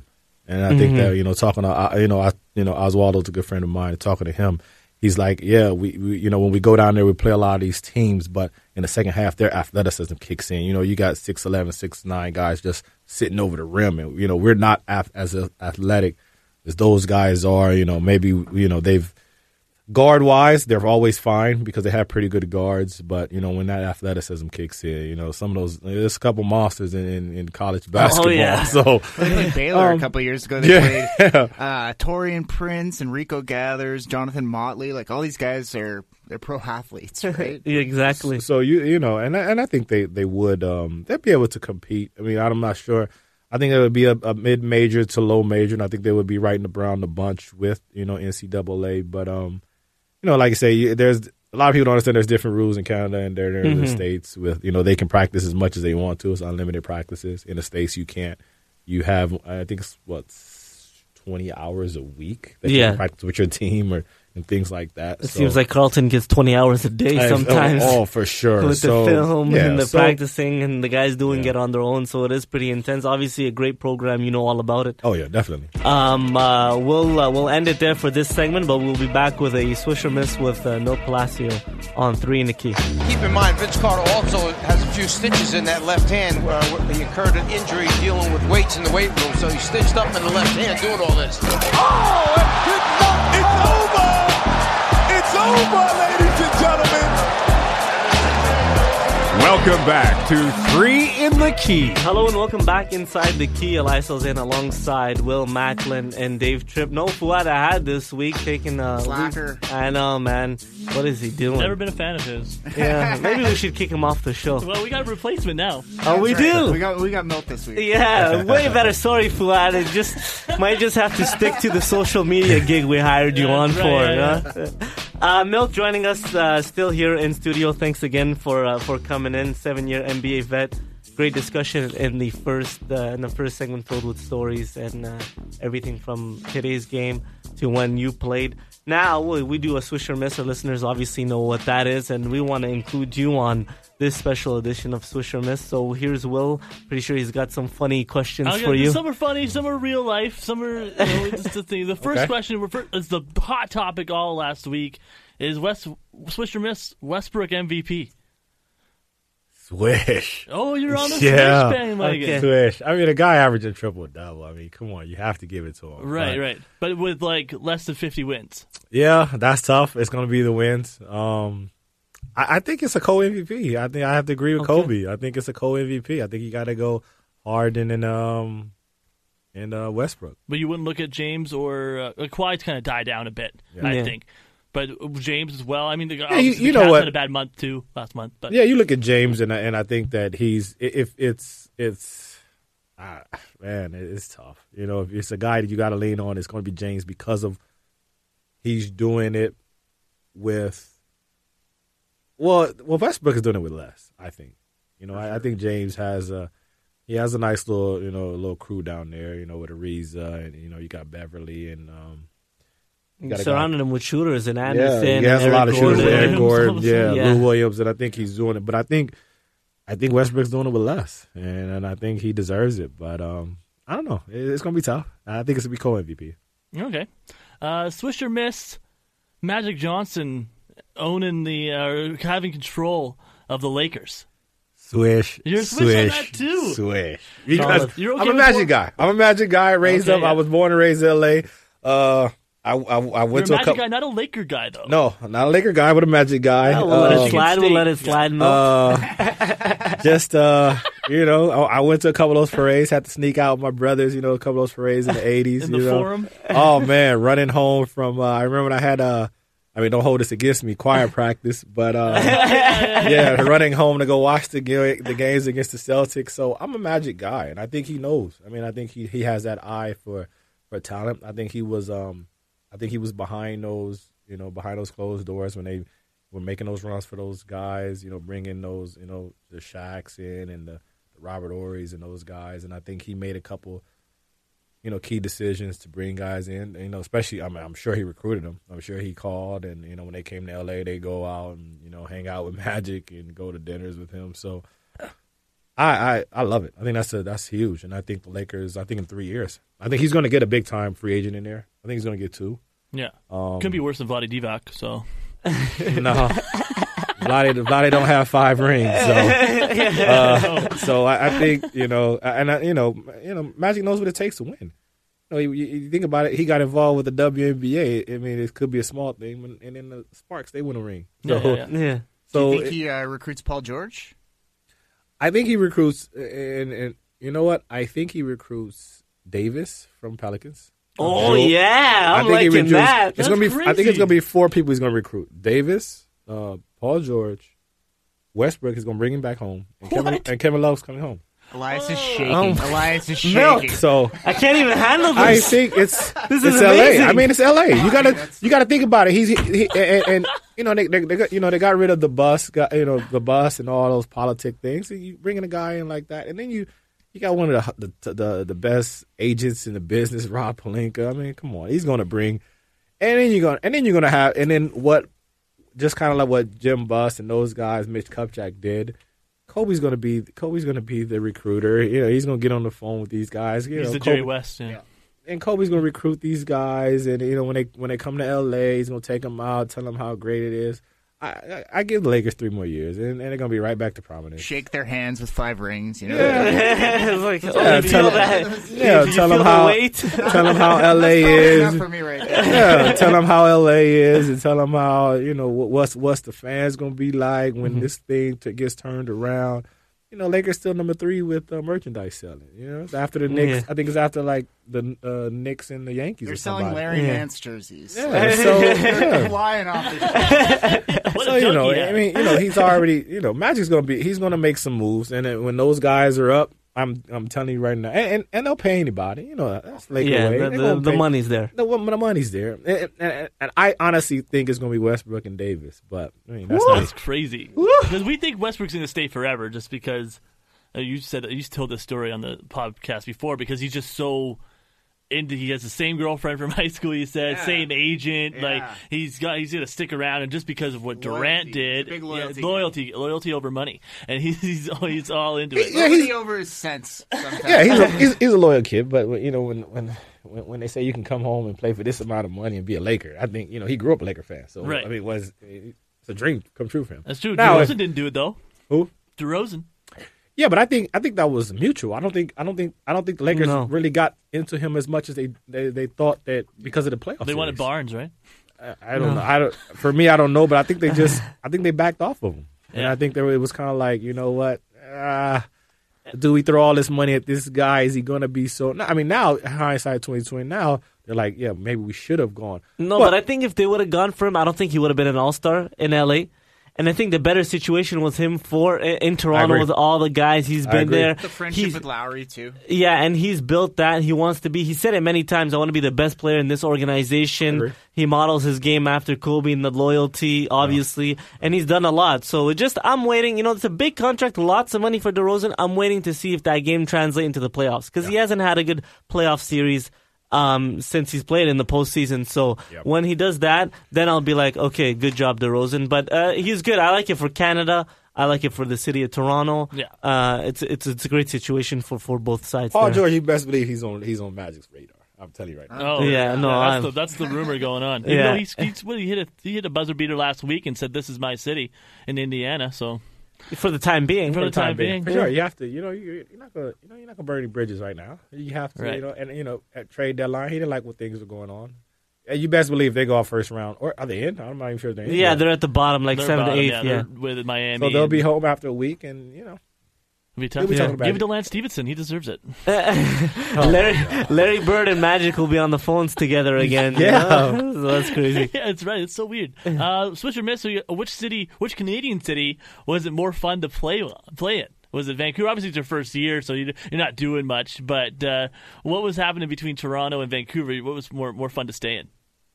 And I Mm-hmm. think that, you know, talking to, uh, you know, I, you know, Oswaldo's a good friend of mine. Talking to him, he's like, yeah, we, we, you know, when we go down there, we play a lot of these teams, but in the second half, their athleticism kicks in. You know, you got six eleven, six nine guys just sitting over the rim. And, you know, we're not af- as athletic as those guys are. You know, maybe, you know, they've, guard-wise, they're always fine because they have pretty good guards. But, you know, when that athleticism kicks in, you know, some of those – there's a couple monsters in, in, in college basketball. Oh, yeah. So, They played Baylor Um, a couple of years ago. They yeah. played uh, Torian Prince, Enrico Gathers, Jonathan Motley. Like, all these guys are they're pro athletes, right? Yeah, exactly. so you you know, and I- and I think they, they would um, – they'd be able to compete. I mean, I'm not sure. I think it would be a, a mid-major to low-major, and I think they would be right around the bunch with, you know, N C double A. But – um. You know, like I say, you- there's a lot of people don't understand there's different rules in Canada and there, there in the Mhm. States with, you know, they can practice as much as they want to. It's unlimited practices. In the States, you can't. You have, I think it's, what, twenty hours a week that you Yeah. can practice with your team or and things like that. It So- seems like Carlton gets twenty hours a day Oh, sometimes. Oh, for sure. With So, the film yeah, and the so- practicing and the guys doing Yeah. it on their own, so it is pretty intense. Obviously, a great program. You know all about it. Oh, yeah, definitely. Um, uh, we'll uh, we'll end it there for this segment, but we'll be back with a Swish or Miss with uh, Milt Palacio on Three in the Key. Keep in mind, Vince Carter also has a few stitches in that left hand where he incurred an injury dealing with weights in the weight room, so he's stitched up in the left hand doing all this. Oh, and good luck. It's over. It's over, ladies and gentlemen. Welcome back to Three in the Key. Hello and welcome back inside the Key. Elias in alongside Will Macklin and Dave Tripp. No Fuad I had this week taking a Slacker. I know, man. What is he doing? Never been a fan of his. Yeah, maybe we should kick him off the show. Well, we got a replacement now. Oh, we That's right. do. We got we got Milt this week. Yeah, way better. Sorry, Fuad. It just might just have to stick to the social media gig we hired you Yeah, on right, for. yeah, huh? Uh, Milt joining us uh, still here in studio. Thanks again for uh, for coming in. Seven-year N B A vet. Great discussion in the first uh, in the first segment, filled with stories and uh, everything from today's game to when you played. Now we, we do a Swish or Miss. Our listeners obviously know what that is, and we want to include you on this special edition of Swish or Miss. So here's Will. Pretty sure he's got some funny questions I'll for get- you. Some are funny, some are real life, some are. You know, just the thing. The first Okay. question we're fir- is the hot topic all last week is West Swish or Miss Westbrook M V P. Swish. Oh, you're on the Yeah. Swish bandwagon. Okay. Swish. I mean, a guy averaging triple-double. I mean, come on. You have to give it to him. Right, But- right. But with like less than fifty wins. Yeah, that's tough. It's going to be the wins. Um, I, I think it's a co-M V P. I think I have to agree with Okay. Kobe. I think it's a co-M V P. I think you got to go Harden and um and uh, Westbrook. But you wouldn't look at James or uh, Kawhi's kind of died down a bit, I Yeah. think. But James as well. I mean, the, you- obviously you the know Cavs what? had a bad month too last month. But Yeah, you look at James and I, and I think that he's if it's it's ah, man, it- it's tough. You know, if it's a guy that you got to lean on, it's going to be James because of he's doing it with. Well, well, Westbrook is doing it with less. I think. You know, I, I think James has a he has a nice little you know little crew down there. You know, with Ariza and you know you got Beverly and um. you got a guy- Surrounded him with shooters and Yeah, Anderson. he has and a lot of Eric shooters. Gordon. Eric Gordon, Williams, yeah, yeah. Lou Williams, and I think he's doing it. But I think, I think Westbrook's doing it with less, and, and I think he deserves it. But um, I don't know. It- It's gonna be tough. I think it's gonna be co-M V P. okay, uh, Swish or Miss Magic Johnson owning the uh, having control of the Lakers. Swish, You're a Swish on that too. Swish. Because Solid. You're okay I'm a with Magic four- guy. I'm a Magic guy. Raised Okay, up. yeah. I was born and raised in L A. Uh, I I, I You're went a to a Magic couple. guy, not a Laker guy though. No, not a Laker guy, but a Magic guy. Yeah, we'll let Uh, it slide. We'll let it State. slide. Milt. Uh, just uh, you know, I, I went to a couple of those parades. Had to sneak out with my brothers. You know, a couple of those parades in the eighties. in the you know. forum. Oh man, running home from. Uh, I remember when I had. Uh, I mean, don't hold this against me. Choir practice, but uh, yeah, running home to go watch the ga- the games against the Celtics. So I'm a Magic guy, and I think he knows. I mean, I think he, he has that eye for, for talent. I think he was. Um, I think he was behind those. You know, behind those closed doors when they were making those runs for those guys. You know, bringing those. You know, the Shaqs in and the, the Robert Ory's and those guys. And I think he made a couple. You know, key decisions to bring guys in. You know, especially I mean, I'm sure he recruited them. I'm sure he called, and you know, when they came to L A, they go out and you know hang out with Magic and go to dinners with him. So, I, I, I love it. I think that's a, that's huge, and I think the Lakers. I think in three years, I think he's going to get a big time free agent in there. I think he's going to get two. Yeah, Um, could be worse than Vlade Divac. So No, Vlade, Vlade don't have five rings, so uh, so I, I think you know, and I, you know, you know, Magic knows what it takes to win. You know, you, you think about it, he got involved with the W N B A. I mean, it could be a small thing, and then the Sparks they win a ring. So, Yeah, yeah, yeah. Yeah. so Do you think he uh, recruits Paul George? I think he recruits, and, and you know what? I think he recruits Davis from Pelicans. Oh, Joe- yeah. I'm I think he liking recruits. that. It's That's gonna be. I think crazy. it's gonna be four people he's gonna recruit: Davis, uh, Paul George, Westbrook is gonna bring him back home, and Kevin, What? and Kevin Love's coming home. Elias is shaking. Oh. Elias is Milk. shaking. So I can't even handle I this. think it's This it's is L A. amazing. I mean, it's L A. You gotta that's- you gotta think about it. He's he, he, and, and you know they, they, they got, you know they got rid of the bus, got you know the bus and all those politic things. And you bringing a guy in like that, and then you you got one of the the the, the best agents in the business, Rob Pelinka. I mean, come on, he's gonna bring, and then you're gonna and then you're gonna have and then what, just kind of like what Jim Buss and those guys, Mitch Kupchak did. Kobe's gonna be Kobe's gonna be the recruiter. You know, he's gonna get on the phone with these guys. You He's know, the Kobe, Jerry West. Yeah. and Kobe's gonna recruit these guys, and you know when they when they come to L A, he's gonna take them out, tell them how great it is. I I, I give the Lakers three more years, and, and they're gonna be right back to prominence. Shake their hands with five rings. You know. It's like, oh, Yeah, you tell feel him- that? Yeah, You tell feel them the how weight? tell them how L A Probably is. enough for me right there. Yeah, tell them how L A is, and tell them how you know what, what's what's the fans gonna be like when Mm-hmm. this thing t- gets turned around. You know, Lakers still number three with uh, merchandise selling. You know, it's after the Knicks. Yeah. I think it's after like the uh, Knicks and the Yankees. They're or selling somebody. Larry Yeah. Nance jerseys. Yeah, so They're yeah. flying off this. What so a you know, junkie I hat. mean, you know, he's already, you know, Magic's gonna be, he's gonna make some moves, and then when those guys are up, I'm, I'm telling you right now, and and, and they'll pay anybody. You know, that's Laker Yeah, way. the, They the, gonna the pay- money's there. The, the money's there, and, and, and I honestly think it's gonna be Westbrook and Davis, but I mean, that's That's not. crazy. Because we think Westbrook's going to stay forever just because uh, you said you told this story on the podcast before because he's just so into. He has the same girlfriend from high school. You said Yeah. same agent. Yeah. Like he's got he's going to stick around, and just because of what Durant Loyalty. did, He's a big yeah, loyalty guy. loyalty, loyalty over money, and he's he's, he's all into it. Yeah, he's- Loyalty over his sense. Sometimes. Yeah, he's a, he's, he's a loyal kid, but you know when, when when when they say you can come home and play for this amount of money and be a Laker, I think you know he grew up a Laker fan, so Right. I mean, it was it's a dream come true for him. That's true. Now, DeRozan if- didn't do it though. Who? DeRozan. Yeah, but I think I think that was mutual. I don't think I don't think I don't think the Lakers No. really got into him as much as they, they, they thought that because of the playoff. They wanted series. Barnes, right? I, I don't know. I don't, for me, I don't know, but I think they just I think they backed off of him, and Yeah. I think there it was kind of like, you know what, uh, do we throw all this money at this guy? Is he going to be so? I mean, now hindsight twenty twenty, now they're like, yeah, maybe we should have gone. No, but, I think if they would have gone for him, I don't think he would have been an all-star in L A. And I think the better situation was him for in Toronto agree. with all the guys he's I been agree. there. The friendship He's- with Lowry too. Yeah, and he's built that. He wants to be. He said it many times. I want to be the best player in this organization. Agree. He models his game after Kobe and the loyalty, obviously, and he's done a lot. So it just, I'm waiting. You know, it's a big contract, lots of money for DeRozan. I'm waiting to see if that game translates into the playoffs because he hasn't had a good playoff series um, since he's played in the postseason. So Yep. when he does that, then I'll be like, okay, good job, DeRozan. But uh, he's good. I like it for Canada. I like it for the city of Toronto. Yeah. Uh, it's it's it's a great situation for, for both sides. Paul there. George, you best believe he's on he's on Magic's radar. I'm telling you right now. Oh Yeah, no, that's I'm- the, that's the rumor going on. Even Yeah. though he's, he's well, he hit a he hit a buzzer beater last week and said this is my city in Indiana. So For the time being. For the time being. For sure, you have to. You know, you, you're not gonna. You know, you're not gonna burn any bridges right now. You have to. Right. You know, and you know, at trade deadline, he didn't like what things were going on. And you best believe they go off first round, or are they in? I'm not even sure they're in. Yeah, yet. they're at the bottom, like they're seventh, bottom, eighth. yeah, Yeah. they're with Miami. So they'll and- be home after a week, and you know, It'll be tough. We'll be Yeah. talking about Give it it. to Lance Stevenson. He deserves it. Larry, Larry Bird and Magic will be on the phones together again. you Yeah. know? So that's crazy. Yeah, it's right. It's so weird. Uh, switch or miss. So you- which city, which Canadian city was it more fun to play play in? Was it Vancouver? Obviously, it's your first year, so you- you're not doing much. But uh, what was happening between Toronto and Vancouver? What was more more fun to stay in?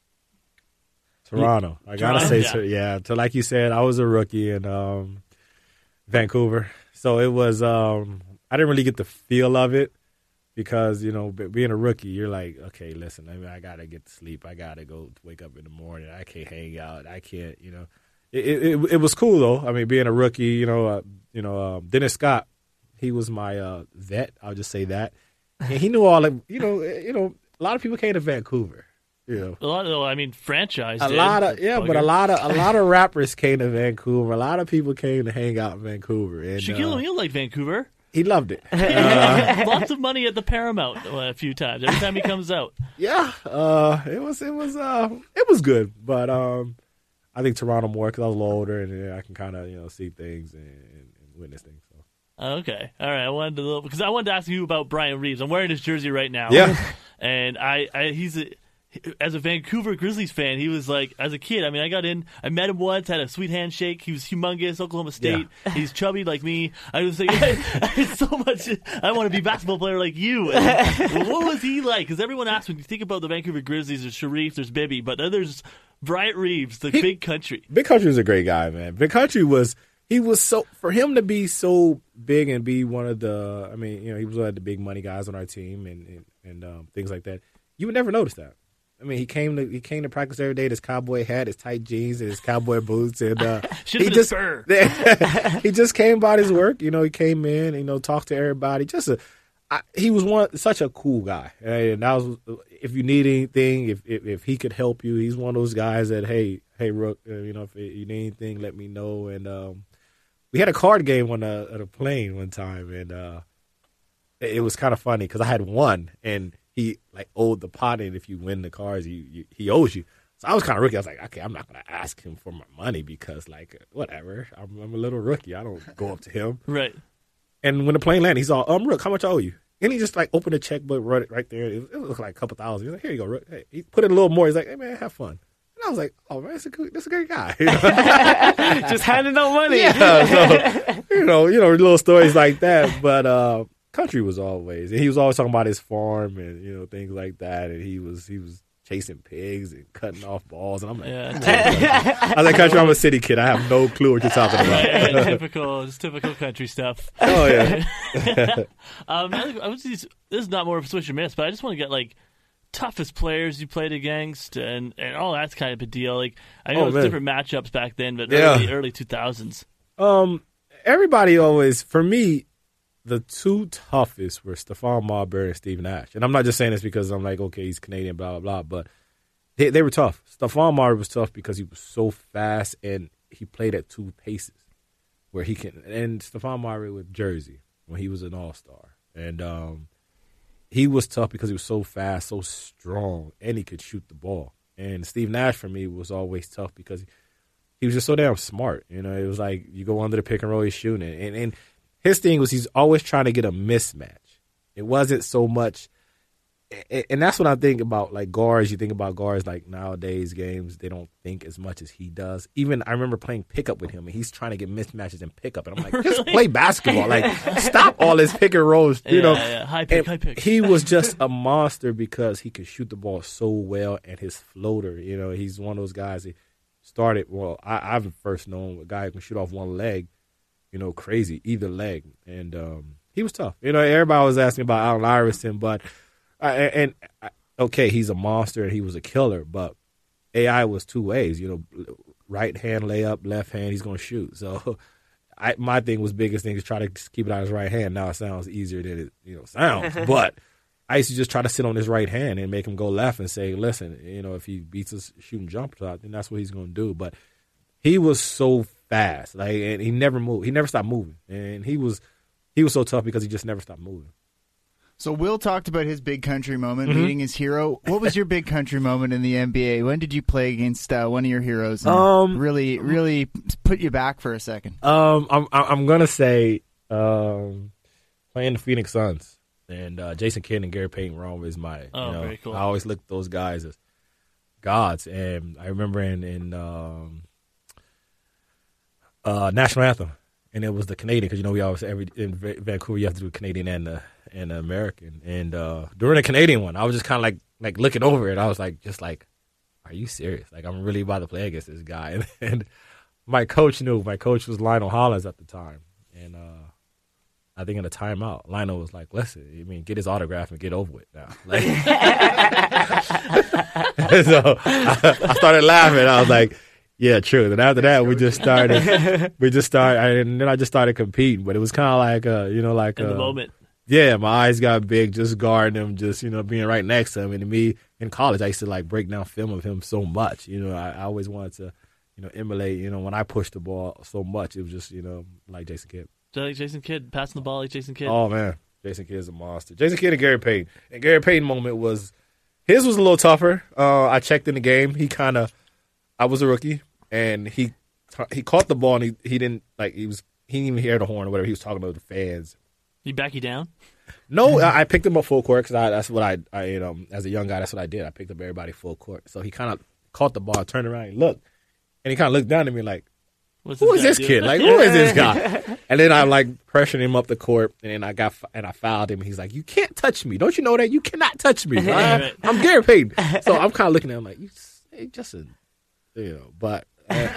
Toronto. I gotta Toronto? say, Yeah. so, yeah. So, like you said, I was a rookie in um, Vancouver, so it was. Um, I didn't really get the feel of it because you know, b- being a rookie, you're like, okay, listen, I, mean, I gotta get to sleep. I gotta go wake up in the morning. I can't hang out. I can't, you know. It it, it, it was cool though. I mean, being a rookie, you know, uh, you know, um, Dennis Scott. He was my uh, vet. I'll just say that. And he knew all of, you know, you know, a lot of people came to Vancouver. You know, A lot of, I mean, franchise. a did. lot of yeah, Bugger. but a lot of a lot of rappers came to Vancouver. A lot of people came to hang out in Vancouver. And Shaquille uh, O'Neal liked Vancouver. he loved it. Uh, Lots of money at the Paramount uh, a few times. Every time he comes out. yeah, uh, it was it was uh, it was good, but um, I think Toronto more because I was a little older and yeah, I can kind of you know see things and, and, and witness things. So. Okay, all right. I wanted to because I wanted to ask you about Brian Reeves. I'm wearing his jersey right now. Yeah. and I, I he's a, as a Vancouver Grizzlies fan, he was like as a kid. I mean, I got in. I met him once, had a sweet handshake. He was humongous, Oklahoma State. Yeah. He's chubby like me. I was like, it's so much. I want to be a basketball player like you. And what was he like? Because everyone asks when you think about the Vancouver Grizzlies, there's Sharif, there's Bibby, but then there's Bryant Reeves, the He- big country. Big Country was a great guy, man. Big Country was he was so for him to be so big and be one of the. I mean, you know, he was one of the big money guys on our team and and, and um, things like that. You would never notice that. I mean, he came to he came to practice every day. His cowboy hat, his tight jeans, and his cowboy boots, and uh, Should he have been a just spur. he just came about his work. You know, he came in, you know, talked to everybody. Just a, I, he was one such a cool guy. And that was if you need anything, if, if if he could help you, he's one of those guys that hey hey Rook, uh, you know, if you need anything, let me know. And um, we had a card game on a, on a plane one time, and uh, it, it was kind of funny because I had one and. He like owed the pot, and if you win the cards, you, you he owes you. So I was kind of rookie. I was like, okay, I'm not gonna ask him for my money because like whatever. I'm, I'm a little rookie. I don't go up to him. Right. And when the plane landed, he's all, um, Rook, how much I owe you? And he just like opened a checkbook, wrote it right there. It, it looked like a couple thousand. He's like, here you go, Rook. Hey. He put in a little more. He's like, hey man, have fun. And I was like, oh man, that's a good, that's a great guy. You know? Just handing out money. Yeah, so, you know, you know, little stories like that. But uh, Country was always, and he was always talking about his farm and you know things like that. And he was he was chasing pigs and cutting off balls. And I'm like, Yeah. I was like, Country, I'm a city kid. I have no clue what you're talking about. Right, right, typical, just typical country stuff. Oh yeah. um, I, I was just, this is not more of a switch and miss, but I just want to get like toughest players you played against and, and all that's kind of a deal. Like I know Oh, it was man. different matchups back then, but Yeah. early early two thousands. Um, everybody always, for me, the two toughest were Stephon Marbury and Steve Nash. And I'm not just saying this because I'm like, okay, he's Canadian, blah, blah, blah, but they, they were tough. Stephon Marbury was tough because he was so fast and he played at two paces where he can. And Stephon Marbury with Jersey when he was an all-star. And um, he was tough because he was so fast, so strong, and he could shoot the ball. And Steve Nash, for me, was always tough because he, he was just so damn smart. You know, it was like you go under the pick and roll, he's shooting. And, and his thing was he's always trying to get a mismatch. It wasn't so much, and that's what I think about like guards. You think about guards like nowadays games, they don't think as much as he does. Even I remember playing pickup with him, and he's trying to get mismatches and pickup, and I'm like, just play basketball. Like, stop all this pick and rolls. You Yeah, know, yeah. High pick, And high pick. he was just a monster because he could shoot the ball so well, and his floater. You know, he's one of those guys. That started well. I, I've first known a guy who can shoot off one leg. You know, crazy, either leg. And um, he was tough. You know, everybody was asking about Allen Iverson, but, uh, and, and okay, he's a monster and he was a killer, but A I was two ways. You know, right hand layup, left hand, he's going to shoot. So I, my thing was biggest thing is try to keep it on his right hand. Now it sounds easier than it you know sounds, but I used to just try to sit on his right hand and make him go left and say, listen, you know, if he beats us shooting jump shot, then that's what he's going to do. But he was so fast, like, and he never moved. He never stopped moving, and he was he was so tough because he just never stopped moving. So Will talked about his big country moment, Mm-hmm. meeting his hero. What was your big country moment in the N B A? When did you play against uh, one of your heroes? And Um, really, really put you back for a second. Um, I'm I'm gonna say um, playing the Phoenix Suns and uh, Jason Kidd and Gary Payton were always my. Oh, you know, very cool. I always looked at those guys as gods, and I remember in in um, uh, national anthem, and it was the Canadian because you know we always every in Va- Vancouver you have to do a Canadian and the and the American, and uh, during the Canadian one, I was just kind of like like looking over it. I was like, just like, are you serious? Like I'm really about to play against this guy, and, and my coach knew. My coach was Lionel Hollins at the time, and uh, I think in a timeout, Lionel was like, "Listen, I mean, get his autograph and get over with now." Like, so I, I started laughing. I was like, Yeah, true. And after that, we just started. we just started, and then I just started competing. But it was kind of like, uh, you know, like In the uh, moment. Yeah, my eyes got big just guarding him, just, you know, being right next to him. And to me, in college, I used to, like, break down film of him so much. You know, I, I always wanted to, you know, emulate, you know, when I pushed the ball so much, it was just, you know, like Jason Kidd. Like Jason Kidd, passing the ball like Jason Kidd. Oh, man. Jason Kidd's a monster. Jason Kidd and Gary Payton. And Gary Payton moment was, his was a little tougher. Uh, I checked in the game. He kind of, I was a rookie, and he he caught the ball, and he, he didn't, like, he was, he didn't even hear the horn or whatever. He was talking to the fans. You back you down? No, I, I picked him up full court because that's what I, I, you know, as a young guy, that's what I did. I picked up everybody full court. So he kind of caught the ball, turned around, and looked, and he kind of looked down at me like, What's "Who this is guy this doing?" kid? Like, who is this guy?" And then I'm like pressuring him up the court, and then I got and I fouled him. He's like, "You can't touch me! Don't you know that? You cannot touch me! I, Right. I'm Gary Payton." So I'm kind of looking at him like, "You hey, just a, you know," but.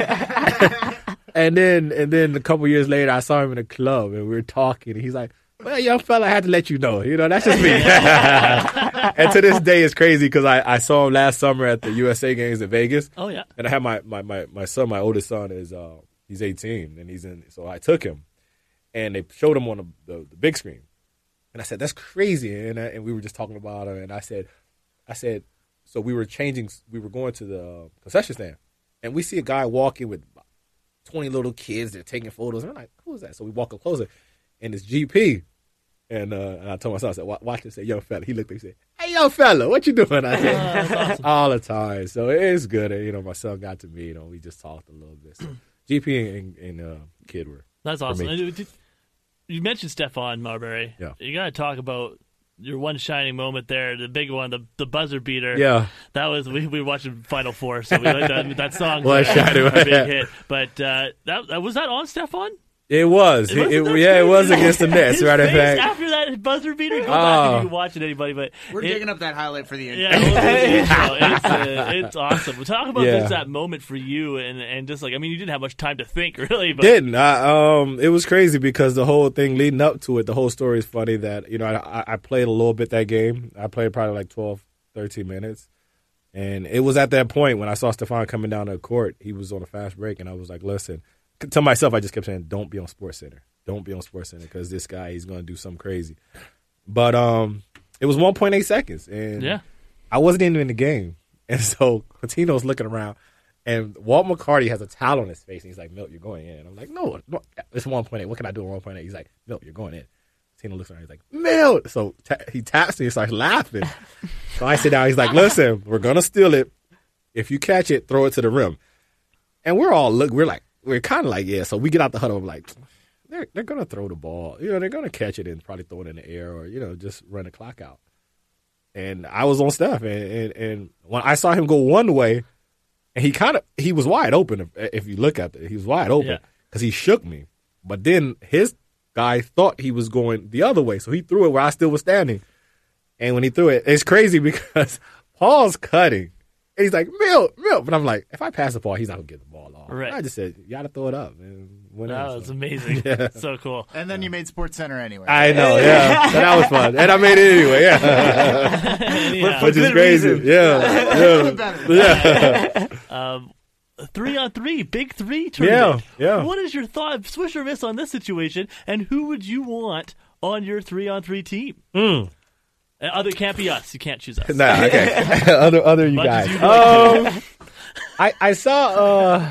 Uh, and then and then a couple years later, I saw him in a club, and we were talking, and he's like, "Well, young fella, I had to let you know. You know, that's just me." And to this day, it's crazy because I, I saw him last summer at the U S A games in Vegas. Oh, yeah. And I have my, my, my, my son, my oldest son, is uh, he's eighteen, and he's in. So I took him, and they showed him on the, the, the big screen, and I said, "That's crazy." And I, and we were just talking about it, and I said, I said, so we were changing. We were going to the concession stand, and we see a guy walking with twenty little kids. They're taking photos. And I'm like, "Who is that?" So we walk up closer, and it's G P. And, uh, and I told my son, I said, "Watch, watch this." Say, "Young fella." He looked at me and said, "Hey, young fella, what you doing?" I said, that's awesome. all the time. So it is good. And, you know, my son got to me. You know, we just talked a little bit. So G P and, and uh, Kid were. That's for awesome. me. And did- You mentioned Stephon Marbury. Yeah. You got to talk about your one shining moment there, the big one, the the buzzer beater. Yeah. That was we, we were watching Final Four, so we like that that song. One was shining a big moment. hit. But uh, that, that was that on Stephon? It was. Wasn't It- that yeah, it crazy? was against the Nets, His right? In face fact. after that buzzer beater, go back Oh. if you can watch it, anybody. But We're it- digging up that highlight for the end. Yeah, well, it's, uh, it's awesome. Well, talk about Yeah. just that moment for you, and and just like I mean, you didn't have much time to think, really. But Didn't I? Um, it was crazy because the whole thing leading up to it, the whole story is funny. That you know, I, I played a little bit that game. I played probably like twelve, thirteen minutes, and it was at that point when I saw Stephon coming down the court. He was on a fast break, and I was like, "Listen." To myself, I just kept saying, "Don't be on SportsCenter. Don't be on SportsCenter because this guy, he's going to do something crazy." But um, it was one point eight seconds, and Yeah. I wasn't even in the game, and so Coutinho's looking around. And Walt McCarty has a towel on his face, and he's like, "Milt, you're going in." I'm like, "No, no it's one point eight. What can I do at one point eight?" He's like, "Milt, you're going in." Tino looks around, he's like, "Milt!" So ta- he taps me and starts laughing. So I sit down, he's like, "Listen, we're going to steal it. If you catch it, throw it to the rim." And we're all, look, we're like, we're kind of like, yeah. So we get out the huddle, I'm like, they're, they're going to throw the ball. You know, they're going to catch it and probably throw it in the air or, you know, just run the clock out. And I was on Steph, and, and, and when I saw him go one way, and he kind of, he was wide open. If, if you look at it, he was wide open Yeah. because he shook me. But then his guy thought he was going the other way, so he threw it where I still was standing. And when he threw it, it's crazy because Paul's cutting. And he's like, Milt, Milt. But I'm like, if I pass the ball, he's not going to get the ball off. Right. I just said, you got to throw it up. And went that in, was so. amazing. Yeah. So cool. And then you made SportsCenter anyway. I know, yeah. So that was fun. And I made it anyway, yeah. Yeah. Which is good crazy. reason. Yeah. Better. Yeah. yeah. Um, three on three, big three tournament. Yeah, yeah. What is your thought, swish or miss on this situation, and who would you want on your three on three team? Mm. Uh, Other can't be us. You can't choose us. Nah, okay. other other you Much as guys. you'd like Um, I I saw uh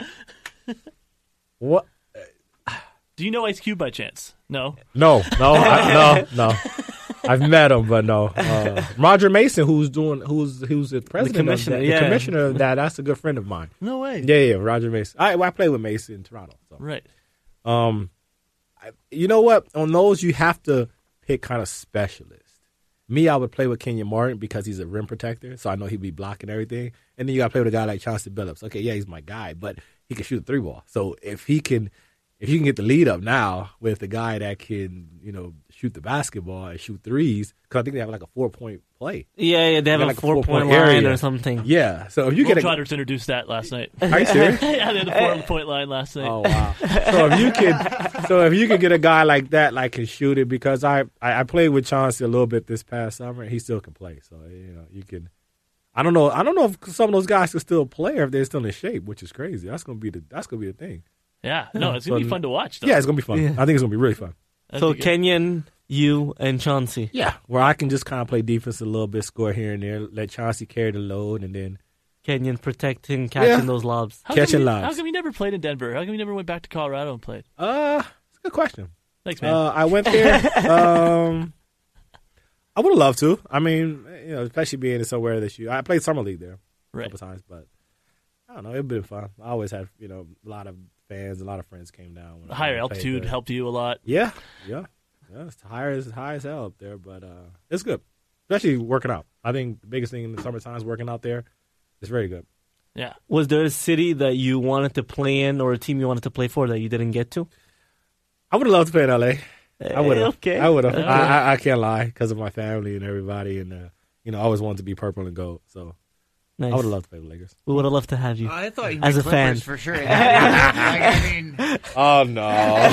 what Do you know Ice Cube by chance? No. no no I, no no I've met him but no uh, Roger Mason who's doing who's who's the president commissioner, of that, yeah. the commissioner of that that's a good friend of mine. No way. Yeah, yeah, Roger Mason. I I play with Mason in Toronto. So. Right. Um, I, you know what? On those, you have to pick kind of specialists. Me, I would play with Kenyon Martin because he's a rim protector, so I know he'd be blocking everything. And then you got to play with a guy like Chauncey Billups. Okay, yeah, he's my guy, but he can shoot a three ball. So if he can, if you can get the lead up now with a guy that can, you know, shoot the basketball and shoot threes, because I think they have like a four point play. Yeah, yeah, they have Got a like a four-point four-point line area. or something. Yeah, so if you Will get a, Trotters introduced that last night. are you serious? Yeah, they had the four point line last night. Oh wow! So if you could, so if you could get a guy like that, like can shoot it, because I, I I played with Chauncey a little bit this past summer, and he still can play. So you know you can, I don't know. I don't know if some of those guys can still play or if they're still in shape, which is crazy. That's gonna be the that's gonna be the thing. Yeah, no, it's gonna So- be fun to watch. Though. Yeah, it's gonna be fun. Yeah. I think it's gonna be really fun. That'd So be good. Kenyon, you, and Chauncey. Yeah, where I can just kind of play defense a little bit, score here and there, let Chauncey carry the load, and then Kenyon protecting, catching Yeah. those lobs. How catching come you, lives. How come you never played in Denver? How come you never went back to Colorado and played? uh, it's a good question. Thanks, man. Uh, I went there. um, I would have loved to. I mean, you know, especially being in somewhere that you. I played summer league there a right. couple times, but I don't know. It'd been fun. I always had you know a lot of fans, a lot of friends came down. When The I higher played altitude there. helped you a lot. Yeah, yeah, yeah. It's higher, it's high as hell up there, but uh, it's good. Especially working out. I think the biggest thing in the summertime is working out there. It's very good. Yeah. Was there a city that you wanted to play in or a team you wanted to play for that you didn't get to? I would have loved to play in L A. I would have. Okay. I would have. Okay. I, I, I can't lie because of my family and everybody, and uh, you know, I always wanted to be purple and gold. So Nice. I would have loved to play with the Lakers. We would have loved to have you. I thought you As a fan. for sure. like, I mean, Oh no!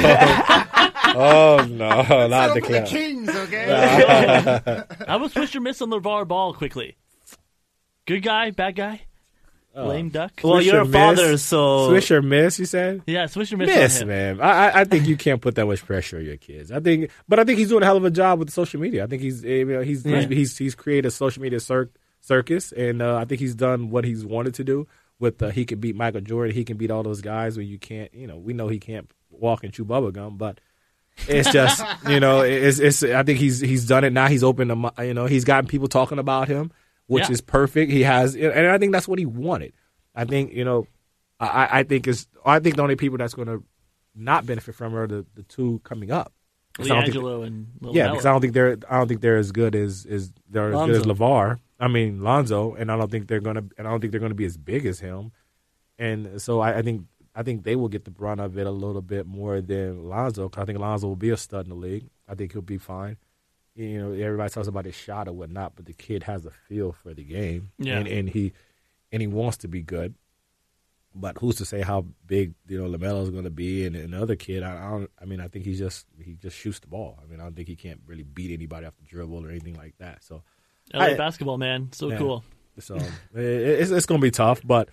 oh no! Not the the club. Kings, okay? How about Swisher miss on LeVar Ball quickly? Good guy, bad guy? Lame duck? Well, Swish you're or a father, miss? so Swish or miss? You said Yeah, Swisher miss, miss, on him. man. I, I I think you can't put that much pressure on your kids. I think, but I think he's doing a hell of a job with social media. I think he's you know, he's, Yeah. he's he's he's created a social media cir- circus, and uh, I think he's done what he's wanted to do. With uh, he can beat Michael Jordan, he can beat all those guys when you can't. You know, we know he can't walk and chew bubble gum, but it's just you know, it's it's. I think he's he's done it now. He's opened them. You know, he's gotten people talking about him, which Yeah. is perfect. He has, and I think that's what he wanted. I think you know, I, I think is I think the only people that's going to not benefit from are the, the two coming up. 'Cause I don't think- LiAngelo and Lil yeah, Melo. because I don't think they're I don't think they're as good as as they're as good as Lonzo. LeVar. I mean Lonzo, and I don't think they're gonna and I don't think they're gonna be as big as him. And so I, I think I think they will get the brunt of it a little bit more than Lonzo. 'Cause I think Lonzo will be a stud in the league. I think he'll be fine. You know, everybody talks about his shot or whatnot, but the kid has a feel for the game, Yeah. and, and he and he wants to be good. But who's to say how big you know LaMelo is going to be, and another kid? I, I don't. I mean, I think he's just he just shoots the ball. I mean, I don't think he can't really beat anybody off the dribble or anything like that. So, L A I- basketball, man. So Yeah. cool. so it, it's it's going to be tough. But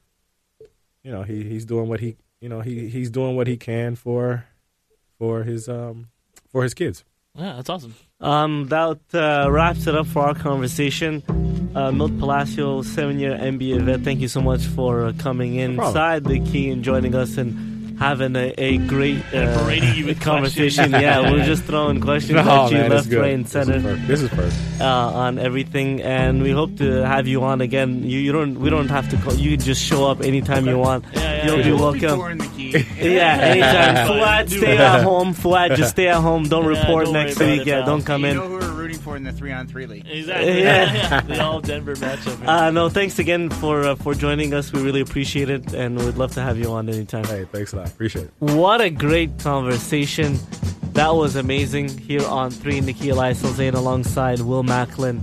you know, he he's doing what he you know he he's doing what he can for for his um for his kids. Yeah, that's awesome. Um, that uh, wraps it up for our conversation. Uh, Milt Palacio, seven-year N B A vet, thank you so much for uh, coming inside the key and joining us and having a, a great uh, berating you with conversation. questions. Yeah, we're just throwing questions No, at you man, left, it's good. right, and This is center perfect. This is perfect. uh, on everything, and we hope to have you on again. You, you don't, we don't have to call. You can just show up anytime you want. Yeah, yeah, You'll yeah. be We'll be welcome. pouring the key. Yeah, anytime. Fuad, stay at home. Fuad, just stay at home. Don't Yeah, report don't worry next about week. it, Yeah, pal. don't come you in. know who we're rooting for in the three-on-three league. Exactly. Yeah. Yeah. The all Denver matchup. man. Uh, no, thanks again for uh, for joining us. We really appreciate it, and we'd love to have you on anytime. Hey, thanks a lot. Appreciate it. What a great conversation. That was amazing here on three in the Key. Elias Zane alongside Will Macklin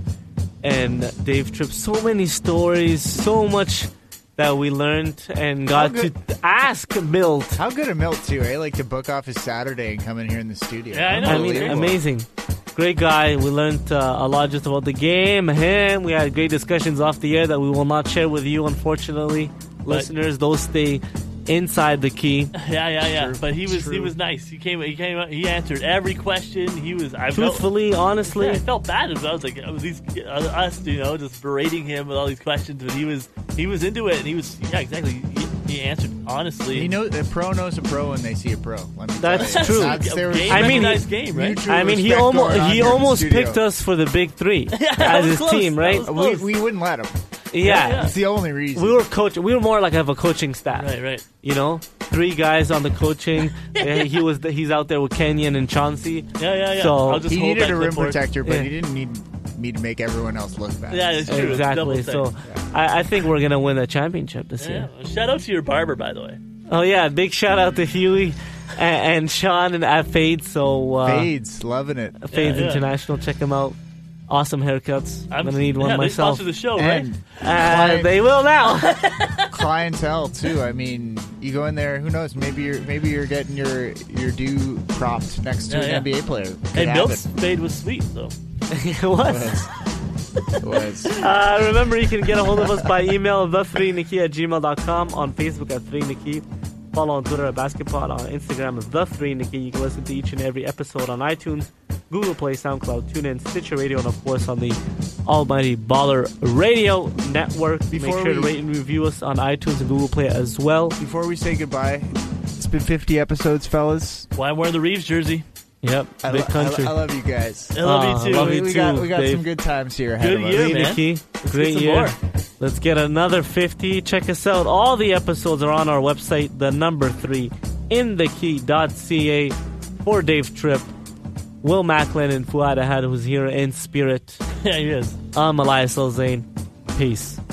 and Dave Tripp. So many stories, so much that we learned and got How to good- ask Milt. How good of Milt, too, eh? Like to book off his Saturday and come in here in the studio. Yeah, I know. I mean, Unbelievable. amazing. Great guy. We learned uh, a lot just about the game, him. We had great discussions off the air that we will not share with you, unfortunately. Listeners, those stay inside the key. Yeah, yeah, yeah. True. But he was he True. was nice. He came he came he answered every question. He was I felt, Truthfully, honestly, yeah, I felt bad. I was like, oh, these uh, us, you know, just berating him with all these questions. But he was he was into it, and he was yeah, exactly. He, he answered honestly. You know, a pro knows a pro when they see a pro. Let me That's tell you. true. That's their game, I mean, recognized he- game, right? mutual I mean, he respect almost going on he here in the almost studio. picked us for the big three that as was his close. team, That right? was We, close. we wouldn't let him. Yeah. yeah. That's the only reason. We were coach. We were more like have a coaching staff. Right, right. You know, three guys on the coaching. Uh, he was the, he's out there with Kenyon and Chauncey. Yeah, yeah, yeah. So- I'll just he hold needed that a rim clipboard. protector, but Yeah. he didn't need me to make everyone else look bad. Yeah, it's true. Exactly. Double So thing. I, I think we're gonna win a championship this Yeah. year. Shout out to your barber, by the way. Oh yeah, big shout out to Huey and, and Sean and at Fade. So uh, Fades, loving it. Fades Yeah, yeah. International. Check them out. Awesome haircuts. I'm, gonna need one yeah, myself. They sponsor the show, And Uh, they will now. clientele too. I mean, you go in there. Who knows? Maybe you're maybe you're getting your your due propped next to Yeah, an yeah. N B A player. Could Hey, have Milk's it. fade was sweet, though. it was. It was. Uh, remember, you can get a hold of us by email, the three nikki at gmail dot com, on Facebook at three nikki. Follow on Twitter at basketpod, on Instagram at the three nikki. You can listen to each and every episode on iTunes, Google Play, SoundCloud, TuneIn, Stitcher Radio, and of course on the almighty Baller Radio Network. Before Make sure to we- rate and review us on iTunes and Google Play as well. Before we say goodbye, it's been fifty episodes, fellas. Why I'm wearing the Reeves jersey. Yep, I, big lo- I, country. lo- I love you guys. I love Ah, you too. love we, you we too, got we got Dave. some good times here ahead Good of us. year, Three man. Nikki, Let's great get some year. more. Let's get another fifty. Check us out. All the episodes are on our website, the number three, in the key dot c a. For Dave Tripp, Will Macklin, and Fuad Ahad, who's here in spirit. Yeah, he is. I'm Elias Elzane. Peace.